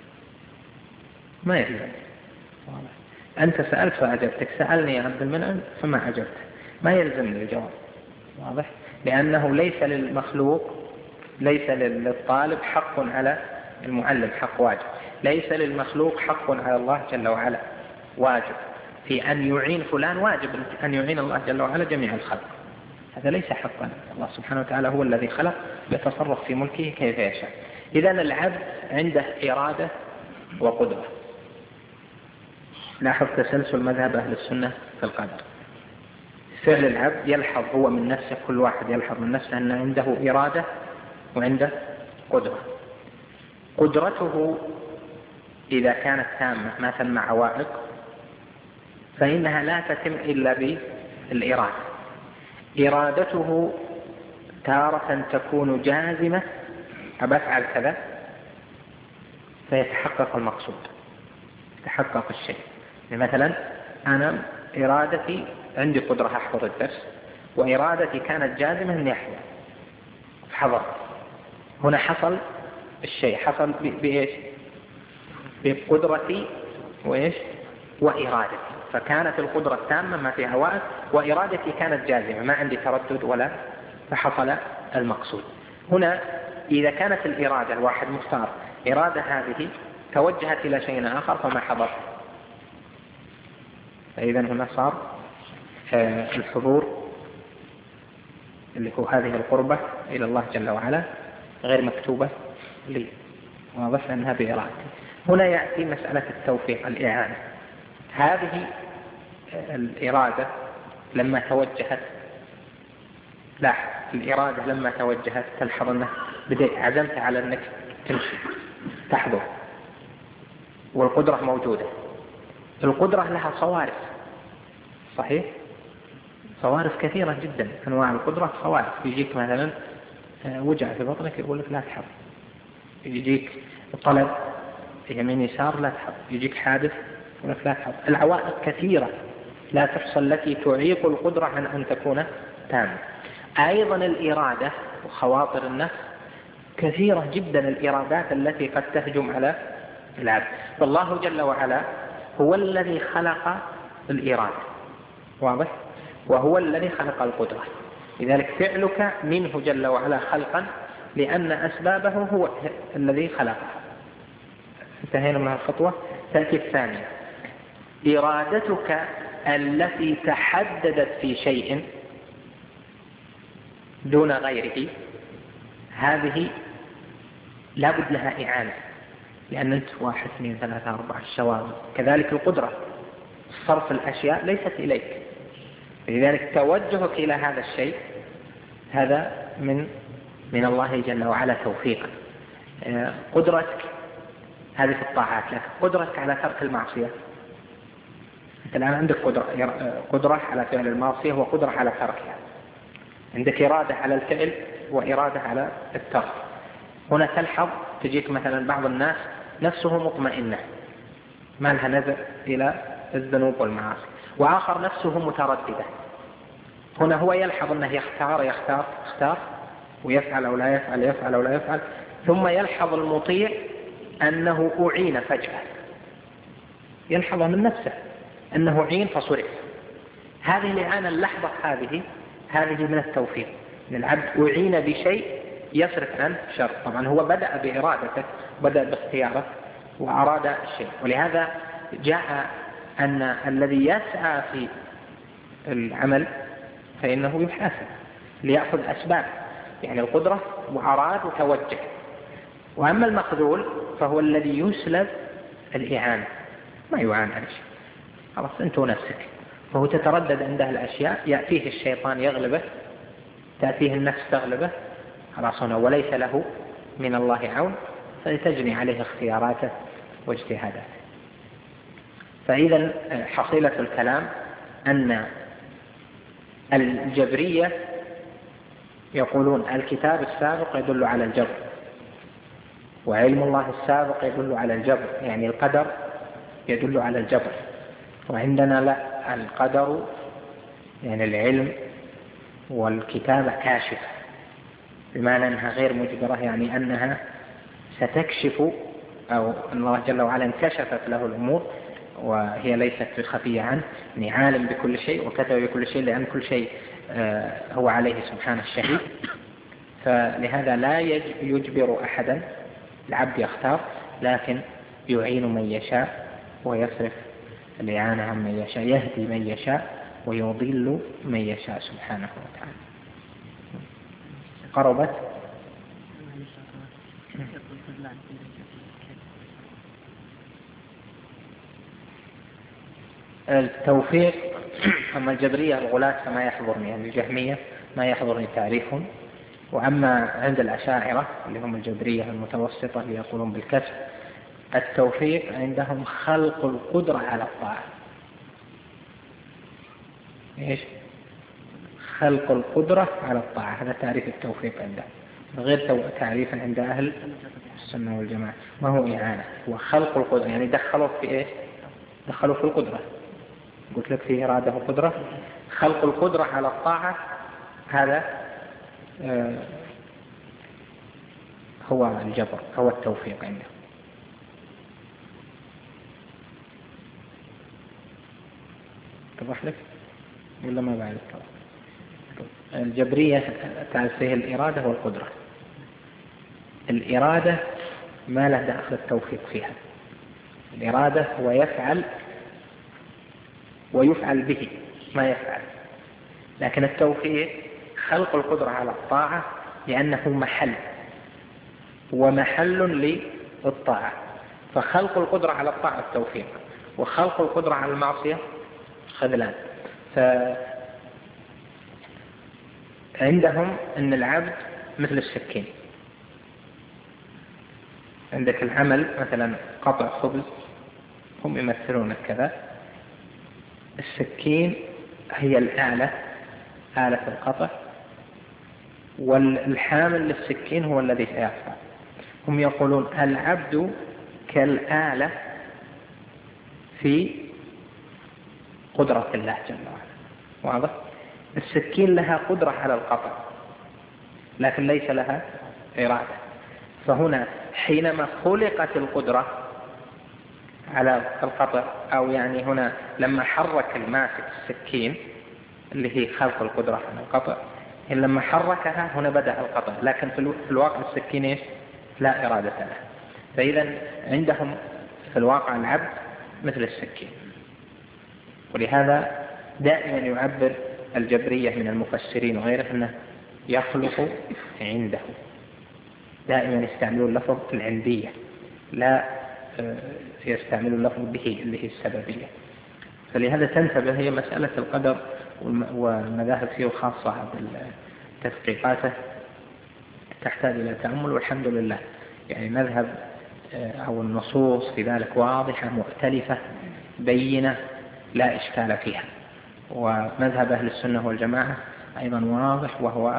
ما يلزم. أنت سألت فأجبتك، سألني يا عبد المنعم فما أجبت، ما يلزمني الجواب، واضح؟ لأنه ليس للمخلوق، ليس للطالب حق على المعلم، حق واجب، ليس للمخلوق حق على الله جل وعلا واجب في أن يعين فلان، واجب أن يعين الله جل وعلا جميع الخلق، هذا ليس حقا. الله سبحانه وتعالى هو الذي خلق يتصرف في ملكه كيف يشاء. إذا العبد عنده إرادة وقدرة. لاحظ تسلسل مذهب أهل السنة في القدر، فعل العبد يلحظ هو من نفسه، كل واحد يلحظ من نفسه أن عنده إرادة وعنده قدرة. قدرته إذا كانت تامة ما ثم عوائق فإنها لا تتم إلا بالإرادة. إرادته تارة تكون جازمة، أفعل كذا فيتحقق المقصود، يتحقق الشيء. مثلا أنا إرادتي عندي قدرة أحضر الدرس، وإرادتي كانت جازمة أني أحضر، حضرت، هنا حصل الشيء، حصل بإيش؟ بقدرتي وإيش؟ وإرادتي، فكانت القدرة التامة ما فيها عوائق، وإرادتي كانت جازمة ما عندي تردد ولا، فحصل المقصود. هنا إذا كانت الإرادة الواحد مختار إرادة هذه توجهت إلى شيء آخر فما حضر، فإذا هنا صار الحضور اللي هو هذه القربة إلى الله جل وعلا غير مكتوبة لي، واضح أنها بإرادتي. هنا يأتي مسألة التوفيق، الإعانة. هذه الإرادة لما توجهت، لاحظ الإرادة لما توجهت تلحظ أنه بدأت عزمت على أنك تمشي تحضر، والقدرة موجودة. القدرة لها صوارف، صحيح؟ صوارف كثيرة جدا، أنواع القدرة صوارف. يجيك مثلا وجع في بطنك يقول لك لا تحضر، يجيك طلب يمين يسار لا تحضر، يجيك حادث يقول لك لا تحضر. العوائق كثيرة لا تحصى التي تعيق القدرة عن أن تكون تامة. أيضا الإرادة وخواطر النفس كثيرة جدا، الإرادات التي قد تهجم على العبد. فالله جل وعلا هو الذي خلق الإرادة، واضح؟ وهو الذي خلق القدرة. لذلك فعلك منه جل وعلا خلقا، لأن أسبابه هو الذي خلقها. انتهينا من الخطوة. تأتي الثانية، إرادتك التي تحددت في شيء دون غيره، هذه لابد لها إعانة، لأن أنت واحد اثنين ثلاثة أربعة الشواغل. كذلك القدرة، صرف الأشياء ليست إليك، لذلك توجهك إلى هذا الشيء هذا من من الله جل وعلا توفيقا. قدرتك هذه في الطاعات، لكن قدرتك على ترك المعصية، أنت الآن عندك قدرة, قدرة على فعل المعصية وقدرة على تركها، عندك إرادة على الفعل وإرادة على الترك. هنا تلحظ تجيك مثلا بعض الناس نفسه مطمئنة ما لها نزع إلى الذنوب والمعاصي، وآخر نفسه مترددة. هنا هو يلحظ أنه يختار يختار يختار ويفعل أو لا يفعل يفعل أو لا يفعل، ثم يلحظ المطيع أنه أعين فجأة، يلحظ من نفسه أنه أعين فصرف. هذه الإعانة اللحظة هذه هذه من التوفيق، من العبد أعين بشيء يصرف عنه شر. طبعا هو بدأ بإرادته، بدأ باختياره وأراد الشيء، ولهذا جاء أن الذي يسعى في العمل فإنه يحاسب ليأخذ أسباب، يعني القدرة وأراد وتوجه. وأما المخذول فهو الذي يسلب الإعانة، ما يعان على شيء، خلاص أنت نفسك، فهو تتردد عنده الأشياء، يأتيه الشيطان يغلبه، تأتيه النفس تغلبه، خلاص هنا وليس له من الله عون، فلتجني عليه اختياراته واجتهاداته. فإذا حصيلة الكلام أن الجبرية يقولون الكتاب السابق يدل على الجبر، وعلم الله السابق يدل على الجبر، يعني القدر يدل على الجبر. وعندنا لا، القدر يعني العلم والكتابة كاشفة، بمعنى أنها غير مجبرة، يعني أنها ستكشف، أو أن الله جل وعلا انكشفت له الأمور وهي ليست بخفية عنه، يعني عالم بكل شيء وكتب بكل شيء، لأن كل شيء هو عليه سبحانه الشهيد. فلهذا لا يجبر أحدا، العبد يختار، لكن يعين من يشاء ويصرف الإعانة عن من يشاء، يهدي من يشاء ويضل من يشاء سبحانه وتعالى. قربت التوفيق. أما الجبرية الغلاة فما يحضرني، يعني الجهمية ما يحضرني تعريفهم. وأما عند الأشاعرة اللي هم الجبرية المتوسطة اللي يقولون بالكسر، التوفيق عندهم خلق القدرة على الطاعة. إيش؟ خلق القدرة على الطاعة، هذا تعريف التوفيق عندهم، غير تعريف عند أهل السنة والجماعة. ما هو إعانة، هو خلق القدرة، يعني دخلوا في إيش؟ دخلوا في القدرة. قلت لك في إرادة وقدرة، خلق القدرة على الطاعة هذا آه هو الجبر، هو التوفيق عنده. توضح لك ولا ما بعد؟ الجبرية تعرف فيه الإرادة والقدرة. الإرادة ما له دخل التوفيق فيها، الإرادة هو يفعل ويفعل به ما يفعل، لكن التوفيق خلق القدرة على الطاعة، لأنه محل ومحل للطاعة. فخلق القدرة على الطاعة التوفيق، وخلق القدرة على المعصية خذلان. فعندهم أن العبد مثل السكين. عندك العمل مثلا قطع خبز، هم يمثلون كذا، السكين هي الآلة، آلة القطع، والحامل للسكين هو الذي سيفعل. هم يقولون العبد كالآلة في قدرة الله جل وعلا، واضح؟ السكين لها قدرة على القطع لكن ليس لها إرادة. فهنا حينما خلقت القدرة على القطع، أو يعني هنا لما حرك الماسك السكين اللي هي خلق القدرة على القطع، إن لما حركها هنا بدأ القطع، لكن في الواقع السكين إيش؟ لا إرادة له. فإذا عندهم في الواقع العبد مثل السكين. ولهذا دائما يعبر الجبرية من المفسرين وغيره أنه يخلق عنده، دائما يستعملون اللفظ العندية، لا يستعملون اللفظ به اللي هي السببية. فلهذا تنتبه هي مسألة القدر والمذاهب فيه خاصة بالتدقيقاته تحتاج إلى تأمل، والحمد لله يعني مذهب أو النصوص في ذلك واضحة مؤتلفة بينة لا إشكال فيها. ومذهب أهل السنة والجماعة أيضا واضح، وهو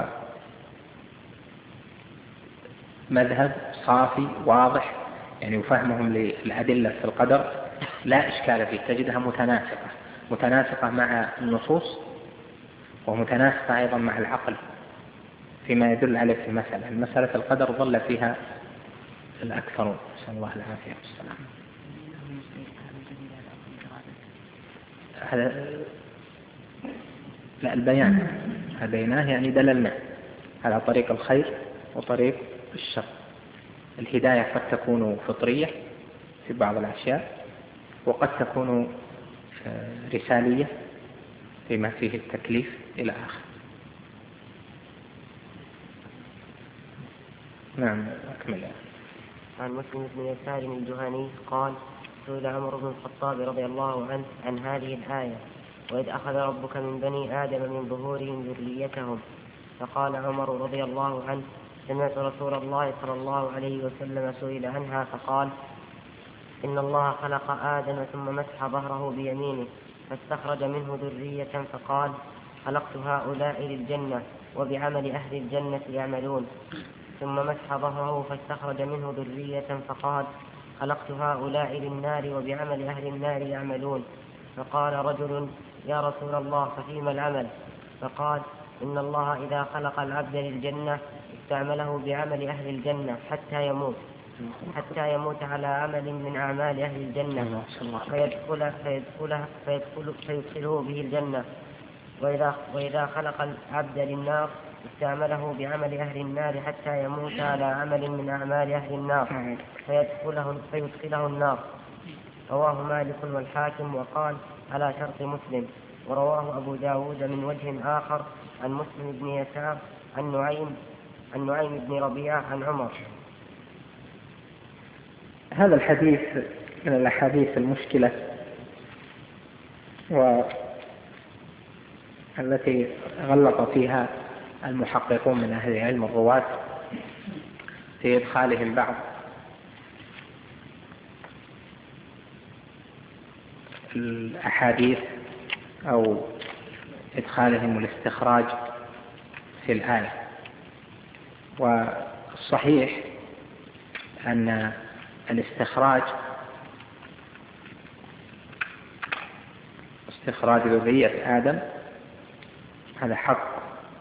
مذهب صافي واضح، يعني وفهمهم للأدلة في القدر لا إشكال فيه، تجدها متناسقة متناسقة مع النصوص، ومتناسقة أيضا مع العقل فيما يدل عليه في المسألة. المسألة القدر ظل فيها الأكثرون، نسأل الله العافية والسلام. هذا لا البيان هديناه يعني دللنا على طريق الخير وطريق الشر. الهداية قد تكون فطرية في بعض الأشياء، وقد تكون رسالية فيما فيه التكليف إلى آخر. نعم أكمل. عن مسلم بن يسار الجهني قال: سئل عمر بن الخطاب رضي الله عنه عن هذه الآية: وإذ أخذ ربك من بني آدم من ظهورهم ذريتهم. فقال عمر رضي الله عنه: سمعت رسول الله صلى الله عليه وسلم سئل عنها فقال: إن الله خلق آدم ثم مسح ظهره بيمينه فاستخرج منه ذرية فقال: خلقت هؤلاء للجنة وبعمل أهل الجنة يعملون. ثم مسح ظهره فاستخرج منه ذرية فقال: خلقت هؤلاء للنار وبعمل أهل النار يعملون. فقال رجل: يا رسول الله ففيما العمل؟ فقال: إن الله إذا خلق العبد للجنة استعمله بعمل أهل الجنة حتى يموت حتى يموت على عمل من أعمال أهل الجنة فيدخل فيدخل فيدخل فيدخله به الجنة. وإذا, وإذا خلق العبد للنار استعمله بعمل أهل النار حتى يموت على عمل من أعمال أهل النار فيدخله, فيدخله النار. رواه مالك والحاكم وقال على شرط مسلم. ورواه أبو داود من وجه آخر عن مسلم بن يسار عن نعيم عن نعيم بن ربيعة عن عمر. هذا الحديث من الأحاديث المشكلة والتي غلط فيها المحققون من أهل العلم الرواة في إدخالهم بعض الأحاديث أو إدخالهم الاستخراج في الآية. والصحيح أن الاستخراج استخراج ذرية آدم هذا حق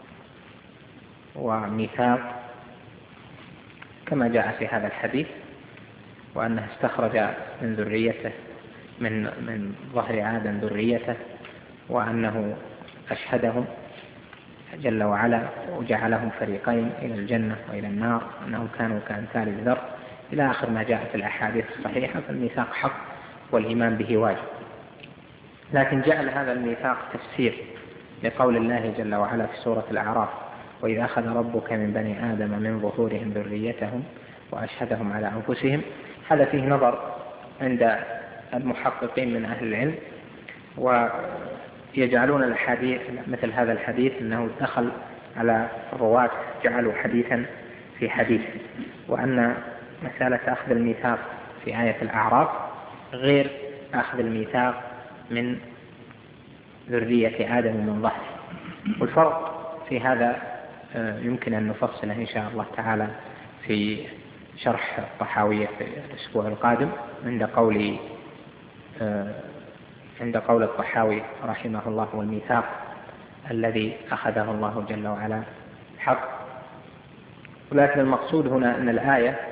وميثاق كما جاء في هذا الحديث، وأنه استخرج من ذريته من من ظهر آدم ذريته، وأنه أشهدهم جل وعلا وجعلهم فريقين إلى الجنة وإلى النار، أنهم كانوا كأمثال الذر إلى آخر ما جاء في الأحاديث الصحيحة. فالميثاق حق والإيمان به واجب. لكن جعل هذا الميثاق تفسير لقول الله جل وعلا في سورة الأعراف: وإذا أخذ ربك من بني آدم من ظهورهم ذريتهم وأشهدهم على أنفسهم. هذا فيه نظر عند المحققين من أهل العلم، ويجعلون الحديث مثل هذا الحديث أنه دخل على الرواة جعلوا حديثا في حديث، وأن مسألة أخذ الميثاق في آية الأعراف غير أخذ الميثاق من ذرية آدم من ظهر. والفرق في هذا يمكن أن نفصله إن شاء الله تعالى في شرح الطحاوية في الأسبوع القادم عند قول عند قول الطحاوي رحمه الله: والميثاق الذي أخذه الله جل وعلا حق. ولكن المقصود هنا أن الآية